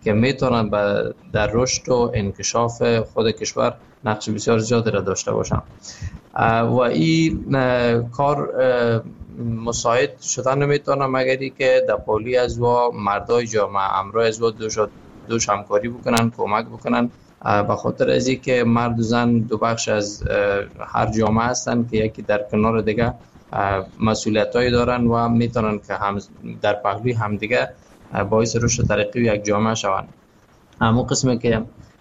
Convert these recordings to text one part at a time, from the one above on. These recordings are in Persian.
که میتونن در رشد و انکشاف خود کشور نقش بسیار زیادی را داشته باشن و این کار مساعد شدن نمیتونه مگری که در پالی از و مردای جامعه امرای از و دوش همکاری بکنن، کمک بکنن، به خاطر از این که مرد و زن دو بخش از هر جامعه هستن که یکی در کنار دیگه مسئولیتایی دارن و میتونن که هم در پهلوی همدیگه باعث رشد ترقی یک جامعه شوند. اما قسمی که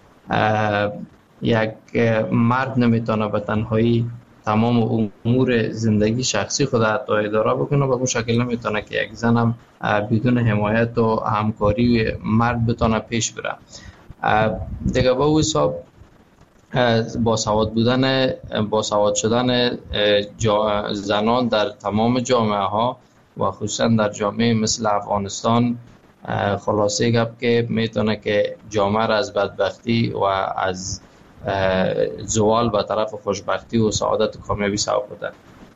یک مرد نمیتونه به تنهایی تمام امور زندگی شخصی خود حتی اداره بکنه، به اون شکل نمیتونه که یک زن هم بدون حمایت و همکاری مرد بتونه پیش بره. دیگه با حساب باسواد شدن زنان در تمام جامعه ها و خصوصا در جامعه مثل افغانستان خلاصه گپ که میتونه که جامعه را از بدبختی و از زوال به طرف خوشبختی و سعادت و کامیابی سوق بده.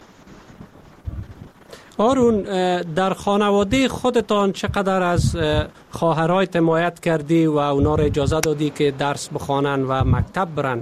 آرون، در خانواده خودتان چقدر از خواهرایت حمایت کردی و اونا را اجازه دادی که درس بخوانن و مکتب برن؟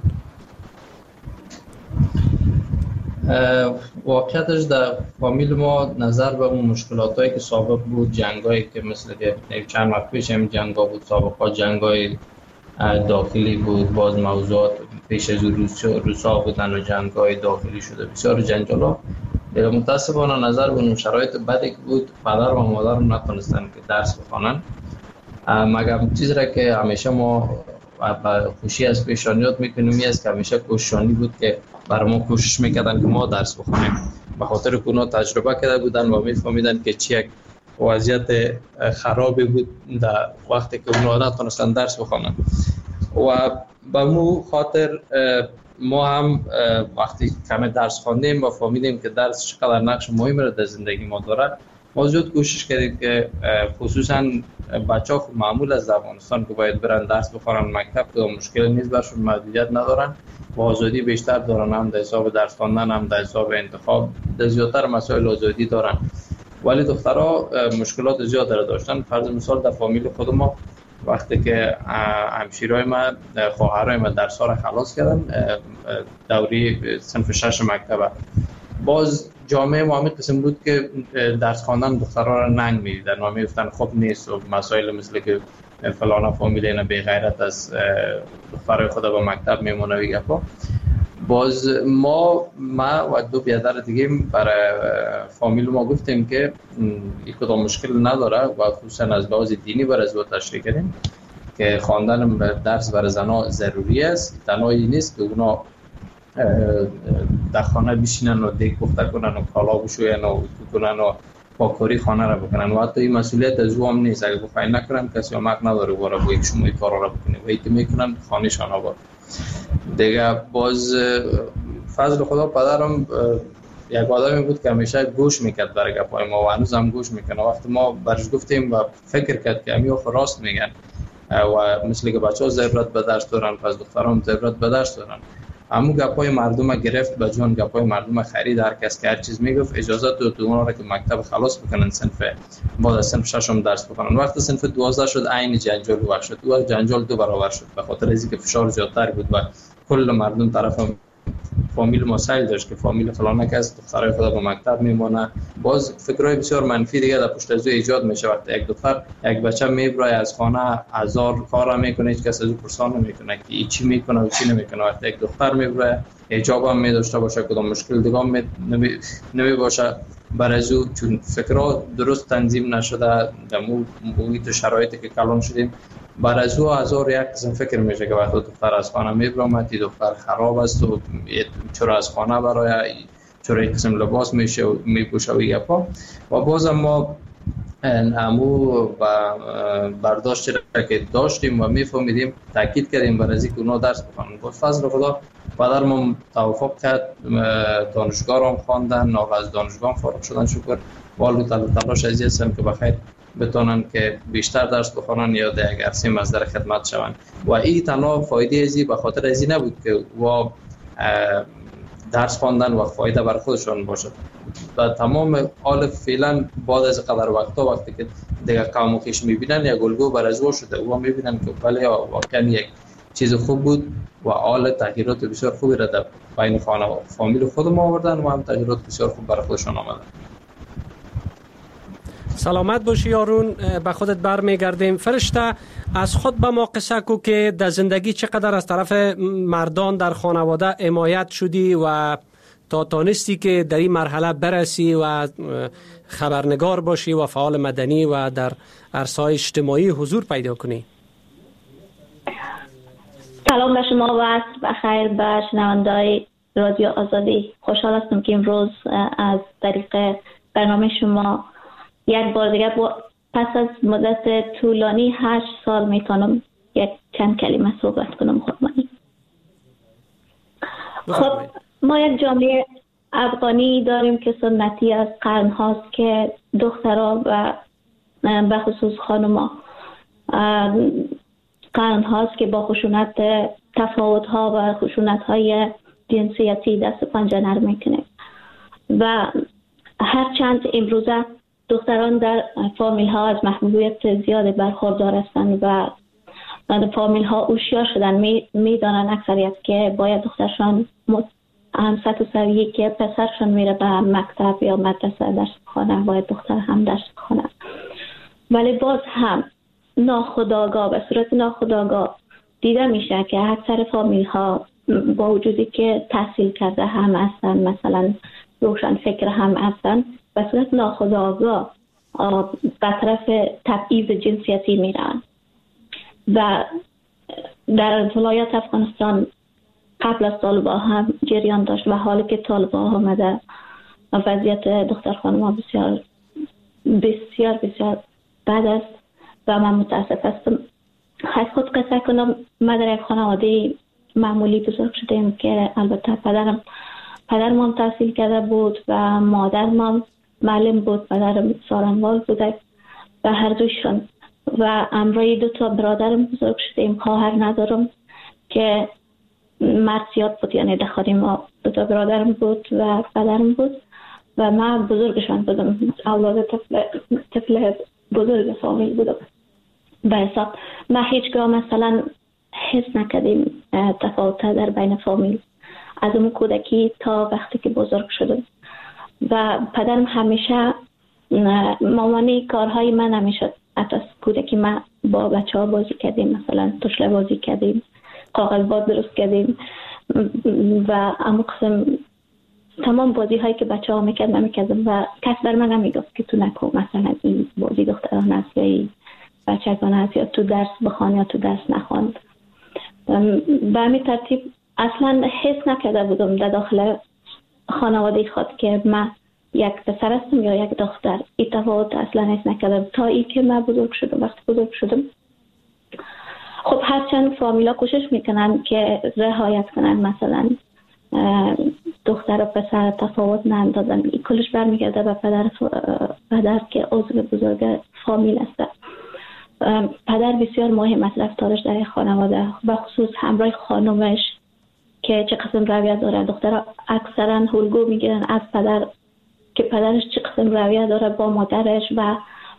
واقعیتش در فامیل ما نظر به اون مشکلاتایی که سابق بود، جنگایی که مثل که چند وقت پیش هم جنگا بود، سابقا جنگای داخلی بود، باز موضوعات پیش از روسا بودن و جنگای داخلی شده، بسیار جنجالا. متاسفانه نظر به اون شرایط بدی که بود، پدر و مادر نتونستن که درس بخوانن، مگر چیزی را که همیشه ما با خوشی از پیشانیات میکنیم است که همیشه کوششانی بود که برای ما کوشش میکردن که ما درس بخونیم، به خاطر که اونا تجربه کرده بودن و میفهمیدن که چی یک وضعیت خرابی بود در وقتی که اونا نتونستن درس بخونن. و به مو خاطر ما هم وقتی کم درس خواندیم و فهمیدیم که درس چقدر نقش مهمی را در زندگی ما داره، ما زیاد کوشش کردیم که خصوصا بچه‌ها خود معمول از افغانستان که باید برن درس بخونن مکتب که مشکل نیست، برشون محدودیت ندارن و آزادی بیشتر دارن، هم در حساب درس خواندن هم در حساب انتخاب در زیادتر مسائل آزادی دارن. ولی دخترها مشکلات زیاد داشتن. فرض مثال در فامیل خود ما وقتی که همشیرای ما خواهرای ما درس‌ها را خلاص کردن دوری صنف 6 مکتب، باز جامعه ما همین قسم بود که درس خواندن دخترها را ننگ می‌دیدن و می‌گفتن خب نیست و مسائل مثل که فلان فامیل اینا بی غیرت از دخترای خود به مکتب میمونه و گپا. باز ما و دو برادر دیگه برای فامیل ما گفتیم که این کدام مشکل نداره و خصوصا از لحاظ دینی برای از تشریح کردیم که خواندن درس برای زنها ضروری است. تنهایی نیست که اونا در خانه بشینن و دیگ پخته کنن و کالا بشوین و کنن و پاکاری خانه را بکنن و حتی این مسئولیت از او هم نیست. اگه بخواهی نکنن کسی هم حق نداره باره باید شما این کارا را بکنید و ایتی میکنن خانه شان آباد دیگه. باز فضل خدا پدرم یک آدمی بود که همیشه گوش میکرد برای گپای ما و هنوز هم گوش میکنه. وقتی ما برش گفتیم و فکر کرد که همیو راست میگن و مثل که بچه‌ها ضرورت به درس دارن پس دخترام ضرورت به درس دارن. همون گپای مردم گرفت به جان گپای مردم خرید. هر کس که هر چیز میگفت اجازه داد اونا را که مکتب خلاص بکنن صنف بعد از صنف 6 درس بخونن. وقتی صنف 12 شد عین جنجال وقت شد و جنجال دو برابر شد به خاطر از اینکه فشار زیادتر بود و کل مردم طرف فامیل ما سعی داشت که فامیل فلان کس دخترای خدا به مکتب میمونه. باز فکرای بسیار منفی دیگه در پشت از او ایجاد میشه. وقتی یک دختر یک بچه میبره از خانه هزار کار میکنه هیچ کس از او پرسان نمیکنه که چی میکنه و چی نمیکنه. وقتی یک دختر میبره حجاب هم میداشته باشه کدام مشکل دیگه هم نمی باشه برای او، چون فکرها درست تنظیم نشده در محیط شرایطی که کلان شدیم برای او هزار یک قسم فکر میشه که وقتی دختر از خانه میبرم دختر خراب است و چرا از خانه برای چرا یک قسم لباس میشه و میپوشه و گپا. و بازم ما همو برداشتی را که داشتیم و میفهمیدیم تاکید کردیم برای اینکه اونا درس بخونن. با فضل خدا پدر ما توافق کرد، دانشگاه هم خواندن، ناغ از دانشگاه فارغ شدن شکر. والو تلاش از هستم که بخیر بتونن که بیشتر درس بخونن یا در یک عرصه مصدر خدمت شوند. و این تنها فایده ازی به خاطر ازی نبود که و درس خواندن و فایده بر خودشان باشد، و تمام حال فعلا بعد از قدر وقتی که دیگه قوم خویش میبینن یک الگو برای شده و میبینن که بله واقعا یک چیز خوب بود و حال تغییرات بسیار خوبی را در بین فامیل خود ما آوردن و هم تغییرات بسیار خوب برای خودشان آمدن. سلامت باشی یارون، به خودت برمیگردیم. فرشته، از خود به ما قصه کو که در زندگی چقدر از طرف مردان در خانواده حمایت شدی و تا تانستی که در این مرحله برسی و خبرنگار باشی و فعال مدنی و در عرصه‌های اجتماعی حضور پیدا کنی. سلام به شما و عصر بخیر به شنونده‌های رادیو آزادی. خوشحال هستم که امروز از طریق برنامه شما یک بار دیگه پس از مدت طولانی 8 سال میتونم یک چند کلمه صحبت کنم خودمانی. خب ما یک جامعه افغانی داریم که سنتی از قرن هاست که دخترها و به خصوص خانوما قرن هاست که با خشونت تفاوت ها و خشونت های جنسیتی دست و پنجه نرم میکنه و هرچند امروزه دختران در فامیل ها از محبوبیت زیاد برخوردار هستند و فامیل ها هوشیار شدن، میدانن اکثریت که باید دخترشان هم سطح سویه که پسرشان میره به مکتب یا مدرسه درس بخونه باید دختر هم درس بخونه، ولی باز هم ناخودآگاه به صورت ناخودآگاه دیده میشه که اکثر فامیل ها با وجودی که تحصیل کرده هم هستن، مثلا روشن فکر هم هستن، به صورت ناخودآگاه به طرف تبعیض جنسیتی میرن و در ولایت افغانستان قبل از طالبان هم جریان داشت و حالی که طالبان آمده وضعیت دختر خانم‌ها بسیار بسیار بسیار بد است و من متاسف هستم. از خود قصه کنم، من در یک خانواده معمولی بزرگ شدیم که البته پدرم هم تحصیل کرده بود و مادرم معلم بود، پدرم سارنوال بوده و هر دوشون و همراه 2 برادرم بزرگ شدیم. خواهر ندارم که مرد زیاد بود، یعنی در خانه ما 2 برادرم بود و پدرم بود و من بزرگشان بودم، اولاد طفل بزرگ فامیل بودم. به حساب ما هیچگاه مثلا حس نکردیم تفاوت در بین فامیل از اون کودکی تا وقتی که بزرگ شدم و پدرم همیشه مامانی کارهای من نمیشد. حتی کودکی ما با بچه ها بازی کردیم، مثلا توشله بازی کردیم، کاغذباد درست کردیم و اما قسم تمام بازی هایی که بچه ها میکرد من میکردم و کس بر من نمیگفت که تو نکن، مثلا این بازی دختران است یا این بچگان است یا تو درس بخوان یا تو درس نخوان. به همین ترتیب اصلا حس نکرده بودم در داخل خانواده خود که من یک پسر هستم یا یک دختر. این تفاوت اصلا حس نکردم تا ای که من بزرگ شدم. وقتی بزرگ شدم خب هرچند فامیلا کوشش میکنن که رعایت کنن، مثلا دختر و پسر تفاوت نندازن، این کلش برمیگرده به پدر که عضو بزرگ فامیل است. پدر بسیار مهم است رفتارش در خانواده، به خصوص همراه خانومش که چه قسم رویه داره. دخترها اکثرا الگو میگیرن از پدر که پدرش چه قسم رویه داره با مادرش و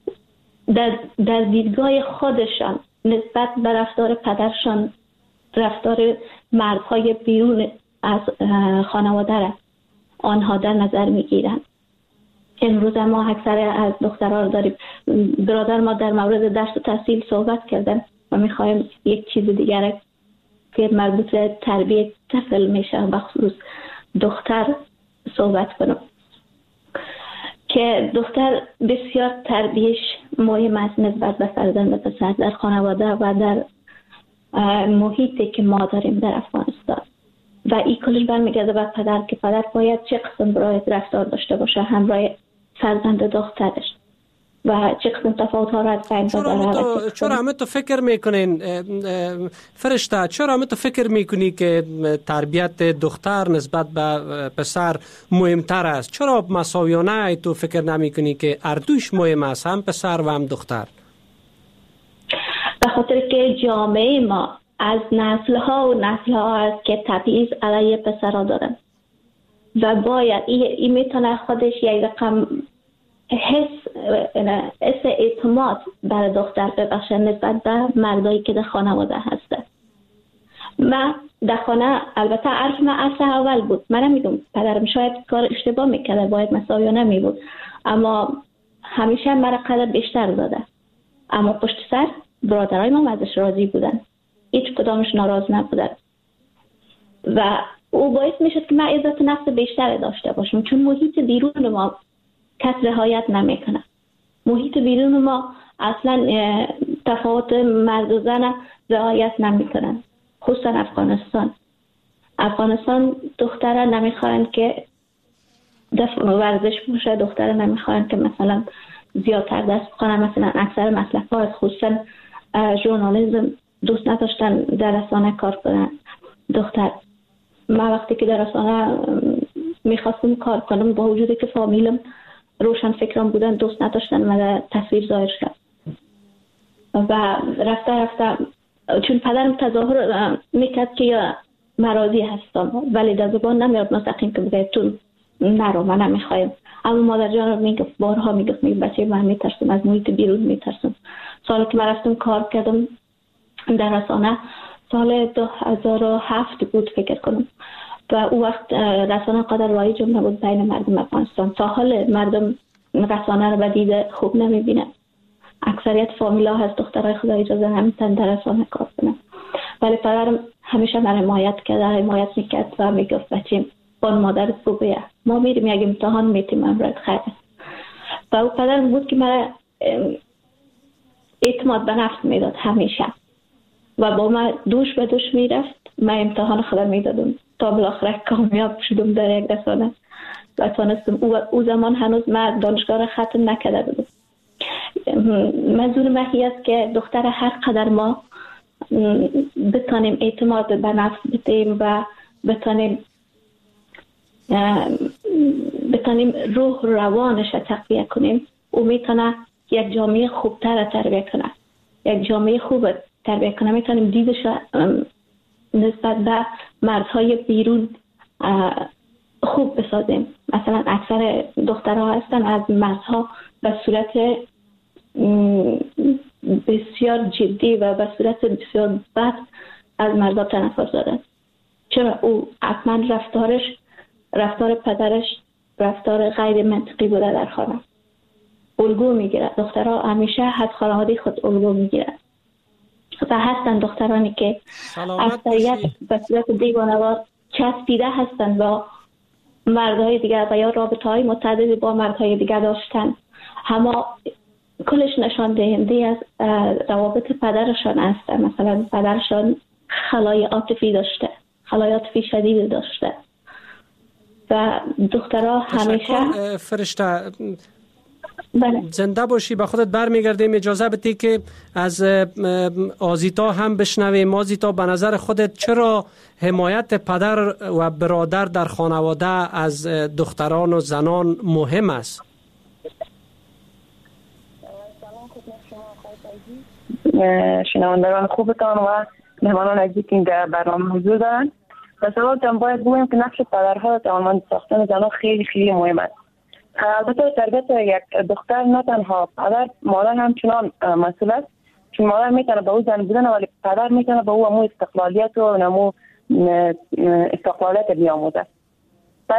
در دیدگاه خودشان نسبت به رفتار پدرشان رفتار مردهای بیرون از خانواده را آنها در نظر میگیرن. امروز ما اکثر از دخترها رو داریم. برادر ما در مورد درس و تحصیل صحبت کردن و میخوایم یک چیز دیگر که مربوط به تربیت طفل میشه به خصوص دختر صحبت کنم که دختر بسیار تربیتش مهم است نسبت به فرزند پسر در خانواده و در محیطی که ما داریم در افغانستان و این کلش برمیگرده به پدر که پدر باید چه قسم برای رفتار داشته باشه همراه فرزند دخترش و چه قسم تفاوت ها را از بین ببره. چرا همه تو فکر میکنین فرشته، چرا همه تو فکر میکنی که تربیت دختر نسبت به پسر مهمتر است؟ چرا مساویانه تو فکر نمیکنی که اردوش مهم است، هم پسر و هم دختر؟ به خاطر که جامعه ما از نسل ها است که تبعیض علیه پسرها دارن و باید این میتونه خودش یک رقم حس اعتماد برای دختر ببخشه نسبت به مردایی که در خانواده هسته. من در خانه البته عرف من اصل اول بود، من نمیدونم پدرم شاید کار اشتباه میکرده، باید مساویانه میبود، اما همیشه مرا قدر بیشتر داده. اما پشت سر برادرای ما ازش راضی بودن، هیچ کدامش ناراض نبودن و او باعث میشد که من عزت نفس بیشتر داشته باشم، چون محیط بیرون ما کس رعایت نمیکنه. محیط بیرون ما اصلا تفاوت مرد و زن رعایت نمیکنن، خصوصا افغانستان دختره نمیخواین که ورزش باشه، دختره نمیخواین که مثلا زیادتر دست بخونن، مثلا اکثر مسلک ها خصوصا ژورنالیسم دوست نداشتن در رسانه کار کنن دختر. من وقتی که در رسانه میخواستم کار کنم با وجودی که فامیلم روشن فکران بودن دوست نداشتن من در تصویر ظاهر شد و رفته چون پدرم تظاهر میکرد که یا مرازی هستم ولی در زبان نمیاد مستقیم که بگه تو نرو من نمیخوایم، اما مادر جان میگفت بارها میگفت بچه من میترسم از محیط بیرون میترسم. سالی که من رفتم کار کردم در رسانه سال 2007 بود فکر کنم و او وقت رسانه قدر رایج نبود بین مردم افغانستان. تا حال مردم رسانه رو به دید خوب نمیبینن، اکثریت فامیلا هست دخترای خدا اجازه نمیتن در رسانه کار کنن، ولی پدرم همیشه من حمایت میکرد و میگفت بچیم بان مادرت بگویه ما میریم یک امتحان میتیم امرد خیلی و او پدرم بود که من اعتماد به نفس میداد همیشه و با من دوش به دوش میرفت، من امتحان خودم میدادم تا بالاخره کامیاب شدم در یک رسانه و تانستم. او زمان هنوز من دانشگاه ختم نکرده بودم. منظور من است که دختر هر قدر ما بتانیم اعتماد به نفس بدیم و بتانیم روح روانش تقویه کنیم، او میتونه یک جامعه خوبتر تربیه کنه، یک جامعه خوب تربیه کنه. میتونیم دیدش نسبت به مردهای بیرون خوب بسازیم. مثلا اکثر دخترها هستن از مردها به صورت بسیار جدی و به صورت بسیار بد از مردها تنفر دادن، چرا او حتما رفتار پدرش رفتار غیر منطقی بوده در خانه. الگو میگیره، دخترها همیشه از خانواده خود الگو میگیره و هستن دخترانی که اکثریت به صورت دیوانه‌وار چسبیده هستن با مردهای دیگر و یا رابطه های متعددی با مردهای دیگر داشتن، اما کلش نشان دهنده از روابط پدرشان است. مثلا پدرشان خلای عاطفی داشته، خلای عاطفی شدید داشته و دخترها همیشه فرشته بله. زنده باشی، به خودت برمیگردیم. اجازه بدی که از آزیتا هم بشنویم. آزیتا، به نظر خودت چرا حمایت پدر و برادر در خانواده از دختران و زنان مهم است؟ شنوندگان خوبتان و مهمانان عزیزی که در برنامه حضور دارند، و سوالتان باید بگویم که نقش پدرها در توانمند ساختن زنان خیلی خیلی مهم است. البته تربیت یک دختر نه تنها پدر، مادر هم چنان مسئول است، چون مادر میتونه به او زن بودن ولی پدر میتونه به او استقلالیت و نمو استقلالیت بیاموزه. پس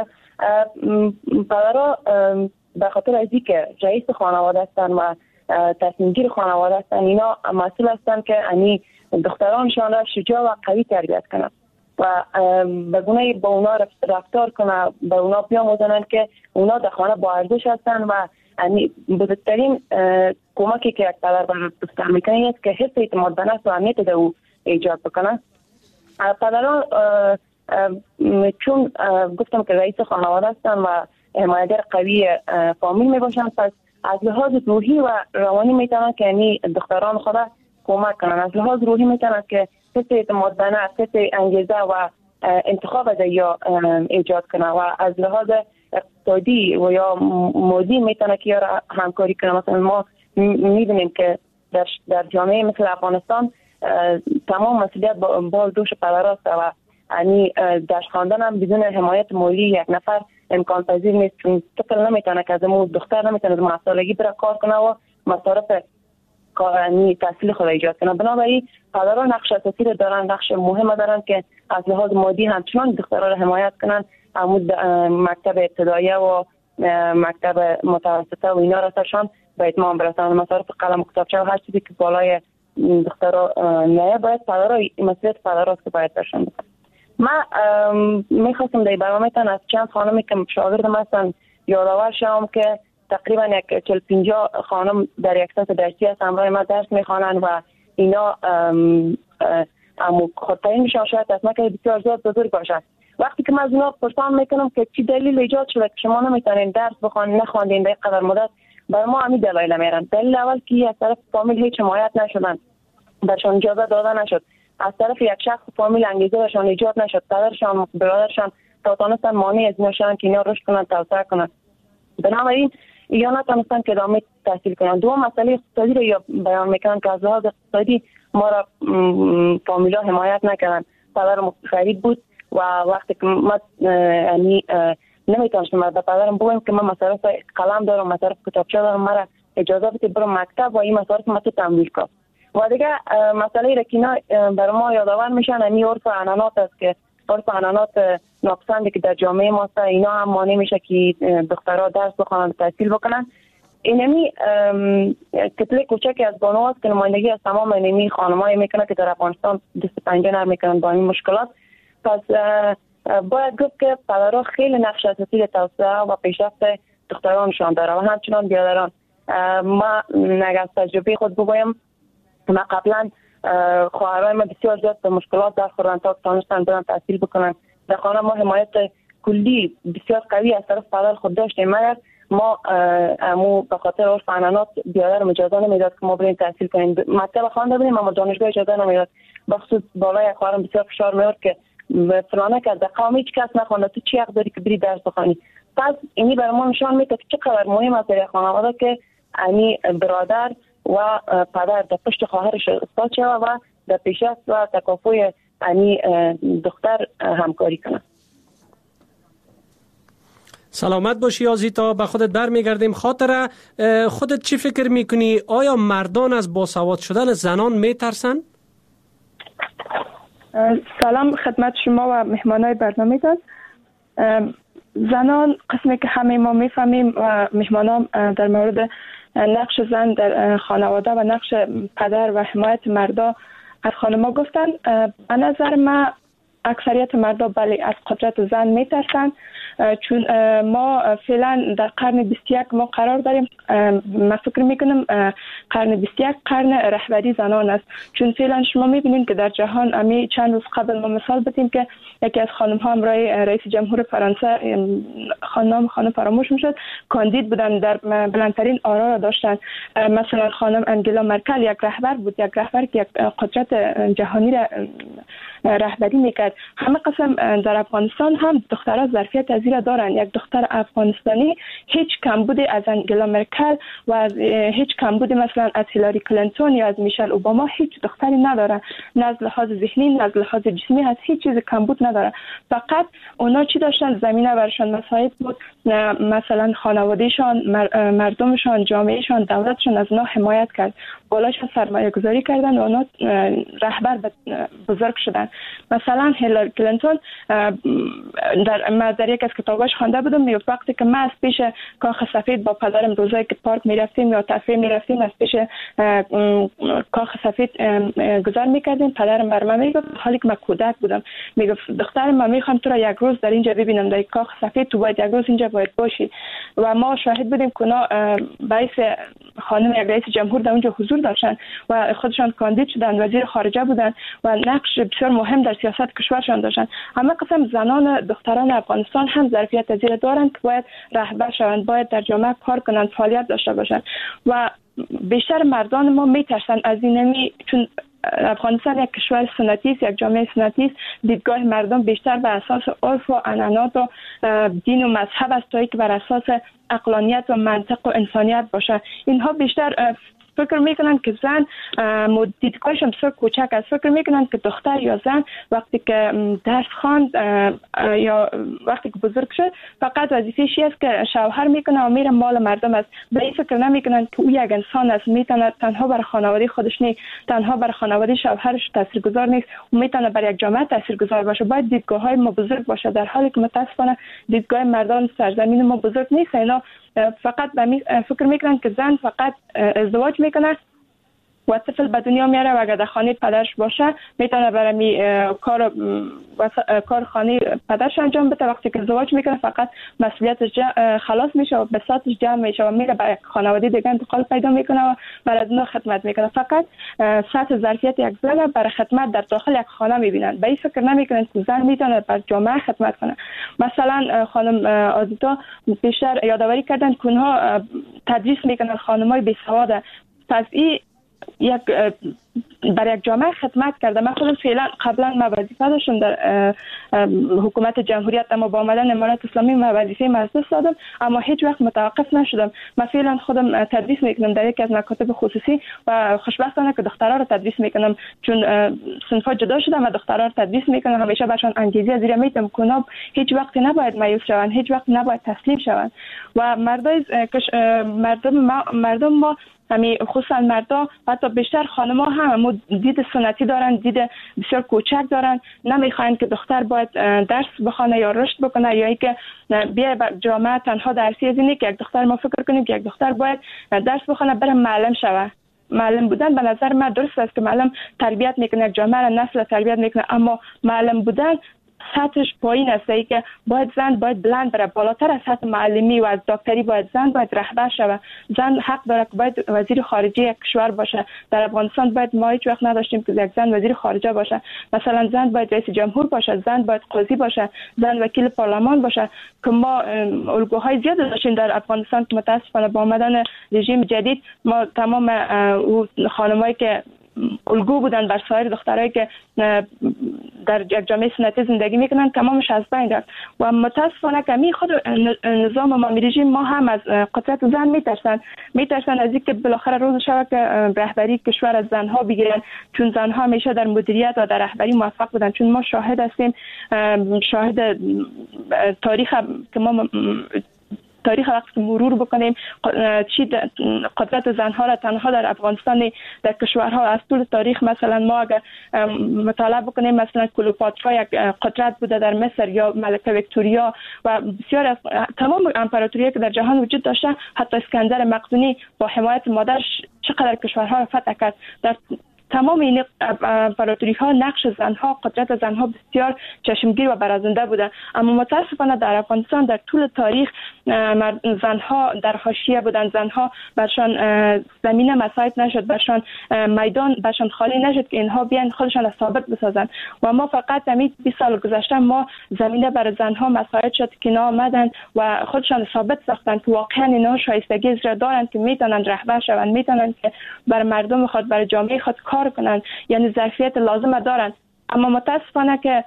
پدرها به خاطر از اینکه رئیس خانواده هستند و تصمیم گیر خانواده هستند، اینا مسئول هستند که انی دخترانشان را شجاع و قوی تربیت کنند و به گونه با اونا رفتار کنه، به اونا بیاموزنند که اونا در خانه با ارزش هستن و بزرگترین کمکی که یک پدر برای دختر میکنه است که حس اعتماد به نفس و امنیت در او ایجاد بکنه. پدران چون گفتم که رئیس خانواده هستن و حمایتگر قوی فامیل میباشن، پس از لحاظ روحی و روانی میتونن که یعنی دختران خود کمک کنن. از لحاظ روحی میتونن که حس اعتماد به نفس، حس انگیزه و انتخاب یا ایجاد کنه و از لحاظ اقتصادی و یا مادی میتونه که یا همکاری کنه. مثلا ما میبینیم که در جامعه مثل افغانستان تمام مسئولیت با دوش پدراست و یعنی درس خواندن هم بدون حمایت مالی یک نفر امکان پذیر نیست، چون طفل نمیتونه که از دختر نمیتونه از 7 سالگی بره کار کنه و مصارف یعنی تحصیل خود ایجاد کنه. بنابراین پدران نقش اساسی دارن، نقش مهم دارن که از لحاظ مادی همچنان دخترها را حمایت کنن. مکتب ابتداییه و مکتب متوسطه و اینا را سرشان به اتمام برسانن. مصارف قلم و کتابچه و هر چیزی که بالای دخترها نه باید پدرها مسئولیت پدرها که باید برشان بکنن. من میخواستم در برنامه تان از چند خانمی که شاگردم هستن یادآور شوم که تقریبا 40-50 خانم در یک سطح درسی هست، همراه ما درس میخوانند و اینا خودتعیین میشن. شاید از که بسیار زیاد بزرگ باشد. وقتی که من از اونا پرسان میکنم که چی دلیل ایجاد شده که شما نمیتونین درس بخوانید، نخواندین در قدر مدت، برای ما همین دلایل میارن. دلیل اول که از طرف فامیل هیچ حمایت نشدن، برشان اجازه داده نشد، از طرف یک شخص فامیل انگیزه برشان ایجاد نشد، پدرشان برادرشان تانستن مانع از نشدن که اینا رشد کنن، توسعه کنن. بنابراین یا نتونستن که ادامه تحصیل کنن. دوم مسئله اقتصادی رو یا بیان میکنن که از لحاظ اقتصادی ما را فامیلا حمایت نکردن. پدرم غریب بود و وقتی که من یعنی نمیتونستم به پدرم بگم که من مصارف قلم دارم، مصارف کتابچه دارم، مرا اجازه بده برم مکتب و این مصارف ما تو تمویل کنم. و دیگه مسئله را که اینا بر ما یادآور میشن یعنی عرف عنعنات است که عرف عنعنات ناپسندی که در جامعه ما است، اینا هم مانع میشه که دخترها درس بخونن، تحصیل بکنن. اینمی کتله کوچکی از بانو است که نمایندگی از تمام اینمی خانم‌های میکنه که در افغانستان دست پنجه نرم میکنن با این مشکلات. پس باید گفت که پدرها خیلی نقش اساسی در توسعه و پیشرفت دخترانشان داره و همچنان بیادران. ما اگر از تجربه خود بگویم، ما قبلا خواهرای ما بسیار زیاد به مشکلات در خوردن تا تانستن برن تحصیل بکنن. در خانه ما حمایت کلی بسیار قوی از طرف پدر خود داشتیم، مگر ما به خاطر عرف عنعنات بیادر اجازه نمیداد که ما بریم تحصیل کنیم. مکتب خوانده بودیم اما دانشگاه اجازه نمیداد. بخصوص بالای خواهرم بسیار فشار میاد که فلانه که در قوم هیچ کس نخوانده، تو چی حق داری که بری درس بخوانی؟ پس اینی برای ما نشان میده که چقدر مهم است در خانواده که یعنی برادر و پدر در پشت خواهرش استاد شود و در پیشرفت و تکافؤ یعنی دختر همکاری کنه. سلامت باشی آزیتا، به خودت برمیگردیم. خاطره خودت چی فکر میکنی؟ آیا مردان از باسواد شدن زنان میترسن؟ سلام خدمت شما و مهمانای برنامه تان. زنان قسمی که همه ما میفهمیم و مهمانان در مورد نقش زن در خانواده و نقش پدر و حمایت مردا از خانما گفتن. به نظر من اکثریت مردا بله از قدرت زن میترسن، چون ما فعلا در قرن 21 ما قرار داریم. من فکر میکنم قرن 21 قرن رهبری زنان است، چون فعلا شما میبینید که در جهان امی چند روز قبل ما مثال بدیم که یکی از خانم ها امرای رئیس جمهور فرانسه، خانم فراموش میشد، کاندید بودن، در بلندترین آرا را داشتن. مثلا خانم انگلا مرکل یک رهبر بود، یک رهبر که یک قدرت جهانی را رهبری میکرد. همه قسم در افغانستان هم دخترها ظرفیت از این دارن. یک دختر افغانستانی هیچ کمبودی از انگلا مرکل و از هیچ کمبودی مثلا از هیلاری کلینتون یا از میشل اوباما هیچ دختری نداره. نه از لحاظ ذهنی، نه از لحاظ جسمی، از هیچ چیز کمبود نداره. فقط اونا چی داشتن؟ زمینه برشان مساعد بود. مثلا خانوادهشان، مردمشان، جامعهشان، دولتشان از اونا حمایت کرد، بالاش سرمایه گذاری کردن و اونا رهبر بزرگ شدن. مثلا هیلاری کلینتون در یک از کتاباش خوانده بودم، میگفت وقتی که من از پیش کاخ سفید با پدرم روزایی که پارک میرفتیم یا تفریح میرفتیم از پیش کاخ سفید گذار میکردیم، پدرم بر من میگفت حالی که من کودک بودم، میگفت دخترم من میخوام تو را یک روز در اینجا ببینم، در کاخ سفید تو باید یک روز اینجا باید باشی. و ما شاهد بودیم که اونا رئیس خانم یک رئیس جمهور در اونجا حضور داشتن و خودشان کاندید شدن، وزیر خارجه بودن و نقش بسیار مهم در سیاست کشورشان داشتن. همه قسم زنان دختران افغانستان هم ظرفیت از این دارند که باید رهبر شوند، باید در جامعه کار کنند، فعالیت داشته باشند. و بیشتر مردان ما میترسن از این، چون افغانستان یک کشور سنتی است، یک جامعه سنتی است. دیدگاه مردم بیشتر بر اساس عرف و عنعنات و دین و مذهب است تا اینکه بر اساس عقلانیت و منطق و انسانیت باشه. اینها بیشتر فکر میکنن که زن دیدگاهشون بسیار کوچک است. فکر میکنن که دختر یا زن وقتی که درس خواند یا وقتی که بزرگ شد فقط وظیفه‌ش است که شوهر میکنه و میره مال مردم است. به این فکر نمیکنن که او یک انسان است، میتونه تنها بر خانواده خودش نیست، تنها بر خانواده شوهرش تاثیرگذار نیست و میتونه بر یک جامعه تاثیرگذار باشه. باید دیدگاه‌های ما بزرگ باشه، در حالی که متاسفانه دیدگاه مردان سرزمین ما بزرگ نیست. اینا فقط فکر میکنن که زن فقط ازدواج میکنه و طفل به دنیا میاره و اگر در خانه پدرش باشه میتونه برای کار خانه پدرش انجام بده. وقتی که ازدواج میکنه فقط مسئولیتش خلاص میشه و بساطش جمع میشه و میره برای خانواده دیگه انتقال پیدا میکنه و برای اونها خدمت میکنه. فقط سطح ظرفیت یک زن برای خدمت در داخل یک خانه میبینن، به این فکر نمیکنن که زن میتونه بر جامعه خدمت کنه. مثلا خانم آزیتا بیشتر یادآوری کردن که اونها تدریس میکنن خانمای بیسواد، پس این برای یک جامعه خدمت کرده. من خودم فعلا قبلا وظیفه داشتم در حکومت جمهوریت، اما با آمدن امارات اسلامی وظیفه از دست دادم، اما هیچ وقت متوقف نشدم. من فعلا خودم تدریس میکنم در یکی از مکاتب خصوصی و خوشبختانه که دخترها رو تدریس میکنم، چون صنفا جدا شدم و دخترها رو تدریس میکنم. همیشه برشان انگیزه زیرا میتم که هیچ وقت نباید مایوس شوند، هیچ وقت نباید تسلیم شوند. و مردم ما همین خصوصا مردا حتی بیشتر خانم‌ها هم دید سنتی دارن، دید بسیار کوچک دارن، نمیخواین که دختر باید درس بخونه یا رشد بکنه یا اینکه بیا جامعه تنها درسی از اینه که یک دختر ما فکر کنیم که یک دختر باید درس بخونه بره معلم شوه. معلم بودن به نظر من درست است که معلم تربیت میکنه، یک جامعه را نسل تربیت میکنه، اما معلم بودن سطحش پایین است، ای که باید زن باید بلند بره، بالاتر از سطح معلمی و از دکتری باید زن باید رهبر شود. زن حق داره که باید وزیر خارجه یک کشور باشه. در افغانستان باید ما هیچ وقت نداشتیم که یک زن وزیر خارجه باشه. مثلا زن باید رئیس جمهور باشه، زن باید قاضی باشه، زن وکیل پارلمان باشه. که ما الگوهای زیاد داشتیم در افغانستان که متاسفانه با آمدن رژیم جدید ما تمام خانمایی که الگو بودن بر سایر دخترایی که در یک جامعه سنتی زندگی میکنن تمامش از بین رفت. و متاسفانه که خود نظام امامی رژیم ما هم از قدرت زن میترسن از اینکه بالاخره روز شب که رهبری کشور از زنها بگیرن، چون زنها همیشه در مدیریت و در رهبری موفق بودن. چون ما شاهد هستیم، شاهد تاریخ که ما تاریخ وقت مرور بکنیم چی قدرت زنها را تنها در افغانستان در کشورها از طول تاریخ، مثلا ما اگر مطالعه بکنیم مثلا کلوپاترا یک قدرت بوده در مصر یا ملکه ویکتوریا و بسیار از تمام امپراتوری‌ها که در جهان وجود داشته، حتی اسکندر مقدونی با حمایت مادرش چقدر کشورها را فتح کرد. در تمام این امپراتوری ها نقش زنها، قدرت زنها بسیار چشمگیر و برازنده بوده. اما متاسفانه در افغانستان در طول تاریخ زنها در حاشیه بودن، زنها برشان زمینه مساعد نشد، برشان میدان برشان خالی نشد که اینها بیان خودشان ثابت بسازن. و ما فقط همین 20 سال گذشته ما زمینه برای زنها مساعد شد که اینا آمدن و خودشان ثابت ساختن که واقعا اینا شایستگی زیرا دارن که میتونن رهبر شوند، میتونن که بر مردم خود، بر جامعه خود کار کنن، یعنی ظرفیت لازم دارن. اما متاسفانه که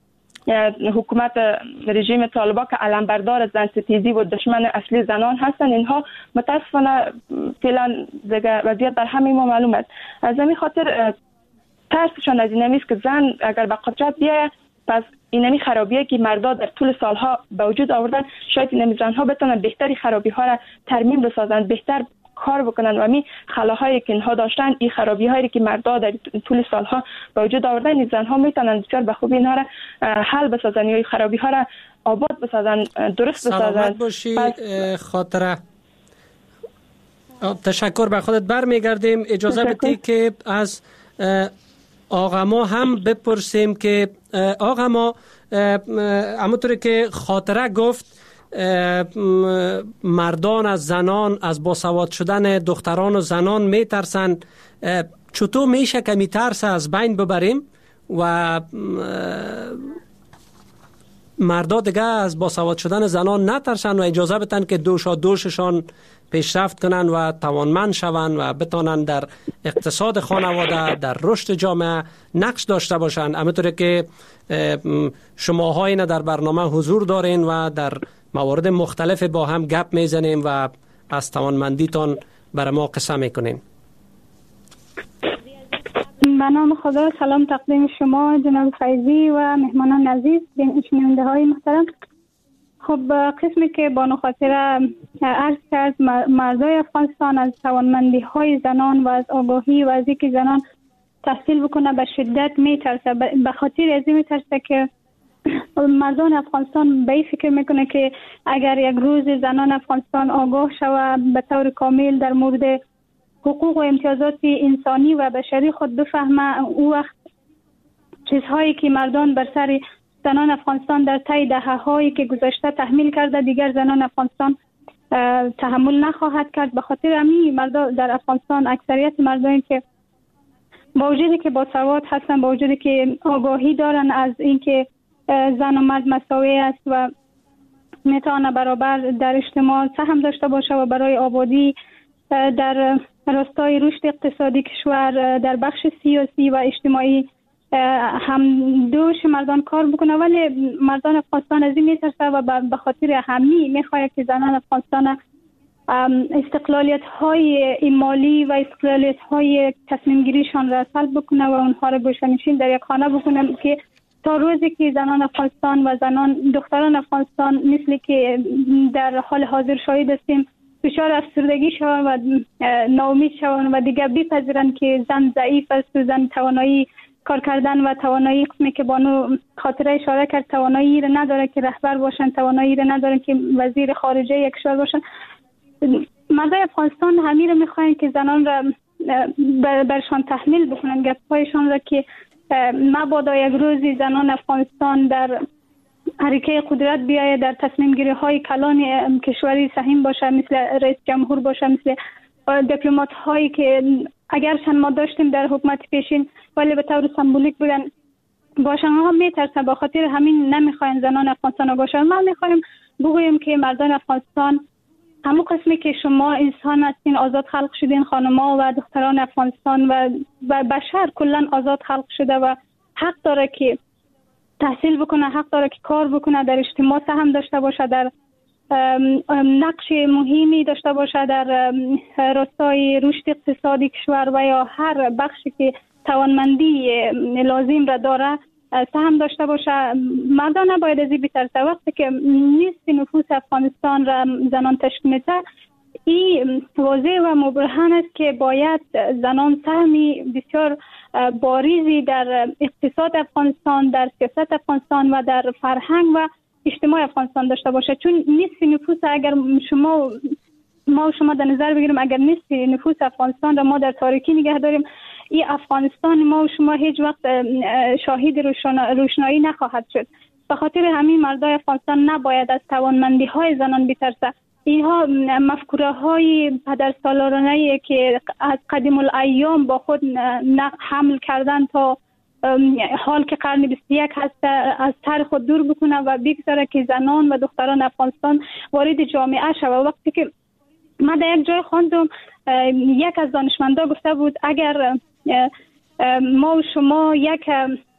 حکومت رژیم طالبا که علمبردار زن ستیزی و دشمن اصلی زنان هستن، اینها متاسفانه فعلا دیگه وضعیت بر همه ما معلوم است. از همین خاطر ترسشان از این است که زن اگر به قدرت بیاید پس اینمی خرابیه که مردا در طول سالها به وجود آوردن، شاید اینمی زنها بتونن بهتری خرابی ها را ترمیم بسازن، بهتر کار بکنن و می خلاهایی که اینها داشتن، این خرابی هایی که مردا در طول سالها به وجود آوردن، این زنها میتونن بسیار به خوبی اینها را حل بسازن یا این خرابی ها را آباد بسازن، درست بسازن. سلامت باشی خاطره. تشکر. به خودت برمیگردیم. اجازه بدی که از آقا ما هم بپرسیم که آقا ما همونطوری که خاطره گفت مردان از زنان، از باسواد شدن دختران و زنان میترسن. چطور میشه که میترس از بین ببریم و مردا دیگه از باسواد شدن زنان نترسن و اجازه بدن که دوششان پیشرفت کنن و توانمند شوند و بتونن در اقتصاد خانواده، در رشد جامعه نقش داشته باشند. همونطوری که شماها اینا در برنامه حضور دارین و در موارد مختلف با هم گپ میزنیم و از توانمندیتان برای ما قصه میکنیم. به نام خدا. سلام تقدیم شما جناب فیضی و مهمانان عزیز، شنونده های محترم. خب قسمی که بانو خاطره عرض کرد، مردای افغانستان از توانمندی های زنان و از آگاهی و از اینکه زنان تحصیل بکنه به شدت میترسه. به خاطر از این میترسه که مردان افغانستان به این فکر میکنه که اگر یک روز زنان افغانستان آگاه شود به طور کامل در مورد حقوق و امتیازات انسانی و بشری خود بفهمه، او وقت چیزهایی که مردان بر سر زنان افغانستان در طی دهه‌هایی که گذشته تحمیل کرده دیگر زنان افغانستان تحمل نخواهد کرد. به خاطر همین مردان در افغانستان، اکثریت مردانی که با وجودی که با سواد هستن، با وجودی که آگاهی دارن از اینکه زن و مرد مساوی است و میتونه برابر در اجتماع سهم داشته باشه و برای آبادی در راستای رشد اقتصادی کشور در بخش سیاسی و اجتماعی هم دوش مردان کار بکنه، ولی مردان افغانستان از این میترسه و به خاطر همین میخواد که زنان افغانستان استقلالیت های مالی و استقلالیت های تصمیم گیریشان را سلب بکنه و اونها را گوشه‌نشین در یک خانه بکنه، که تا روزی که زنان افغانستان و دختران افغانستان مثل که در حال حاضر شاهد هستیم دچار افسردگی شوند و ناامید شوند و دیگر بپذیرند که زن ضعیف است و زن توانایی کار کردن و توانایی قسمی که بانو خاطره اشاره کرد توانایی را نداره که رهبر باشن، توانایی را نداره که وزیر خارجه یک کشور باشن. مردای افغانستان همین را میخواین که زنان را برشان تحمیل بکنن، گپ‌هایشان را که مبادا یک روزی زنان افغانستان در حرکه قدرت بیاید، در تصمیم گیری های کلان کشوری سهیم باشه، مثل رئیس جمهور باشه، مثل دیپلمات هایی که اگرچند ما داشتیم در حکومت پیشین ولی به طور سمبولیک بودن باشن، ها میترسن. با خاطر همین نمیخواین زنان افغانستان آگاه شوند. ما میخوایم بگوییم که مردان افغانستان همون قسمی که شما انسان هستین، آزاد خلق شدین، خانم‌ها و دختران افغانستان و بشر کلا آزاد خلق شده و حق داره که تحصیل بکنه، حق داره که کار بکنه، در اجتماع سهم داشته باشه، در نقش مهمی داشته باشه در راستای رشد اقتصادی کشور و یا هر بخشی که توانمندی لازم را داره سهم داشته باشه. مردان نباید از این بترسه. وقتی که نصف نفوس افغانستان را زنان تشکیل میده، این واضح و مبرهن است که باید زنان سهمی بسیار باریزی در اقتصاد افغانستان، در سیاست افغانستان و در فرهنگ و اجتماع افغانستان داشته باشه. چون نصف نفوس اگر ما و شما در نظر بگیریم، اگر نصف نفوس افغانستان را ما در تاریکی نگه داریم، این افغانستان ما و شما هیچ وقت شاهد روشنایی نخواهد شد. به خاطر همین مردای افغانستان نباید از توانمندی های زنان بترسه. اینها مفکوره های پدرسالارانه که از قدیم الایام با خود حمل کردن تا حال که قرن 21 هست از سر خود دور بکنه و بگذاره که زنان و دختران افغانستان وارد جامعه شود. وقتی که من در یک جای خواندم، یک از دانشمندا گفته بود اگر ما و شما یک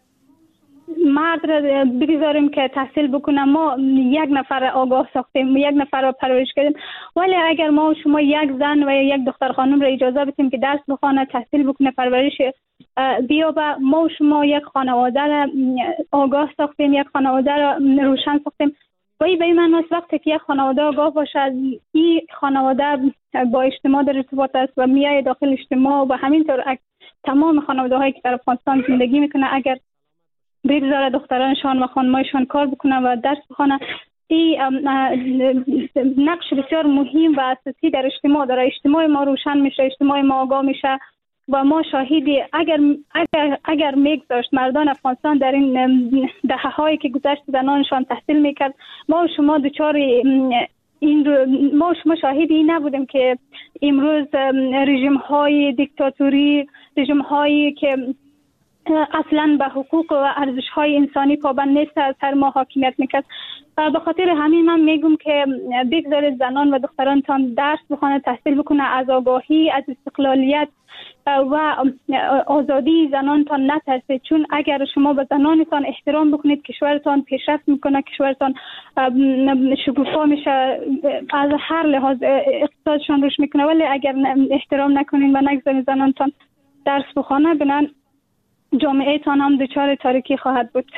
مرد را بگذاریم که تحصیل بکنه، ما یک نفر آگاه ساختیم، یک نفر را پرورش کردیم، ولی اگر ما و شما یک زن و یک دختر خانم را اجازه بدیم که درس بخونه، تحصیل بکنه، پرورش بیابه، ما و شما یک خانواده را آگاه ساختیم، یک خانواده را روشن ساختیم. و این به این معنی است وقتی که یک خانواده آگاه باشه، این خانواده با اجتماع در ارتباط است و میای داخل اجتماع و همینطور تمام خانواده هایی که در افغانستان زندگی میکنه اگر بگذاره دخترانشان و خانمایشان کار بکنن و درس بخونن، این نقش بسیار مهم و اساسی در اجتماع داره. اجتماع ما روشن میشه، اجتماع ما آگاه میشه و ما شاهدی اگر میگذاشت مردان افغانستان در این دهه‌هایی که گذشت زنانشان تحصیل میکرد، ما و شما دچار ما و شما شاهدی این نبودیم که امروز رژیم های دیکتاتوری، رژیم هایی که اصلا به حقوق و ارزش های انسانی پابند نیست از سر ما حاکمیت میکرد. به خاطر همین من میگم که بگذارید زنان و دخترانتان درس بخونه، تحصیل بکنه، از آگاهی، از استقلالیت و آزادی زنانتان نترسید. چون اگر شما به زنانتان احترام بکنید، کشورتان پیشرفت میکنه، کشورتان شکوفا میشه، از هر لحاظ اقتصادشان رشد میکنه. ولی اگر احترام نکنید و نگذارید زنانتان درس بخونه، بنان جامعه تان هم دچار تاریکی خواهد بود.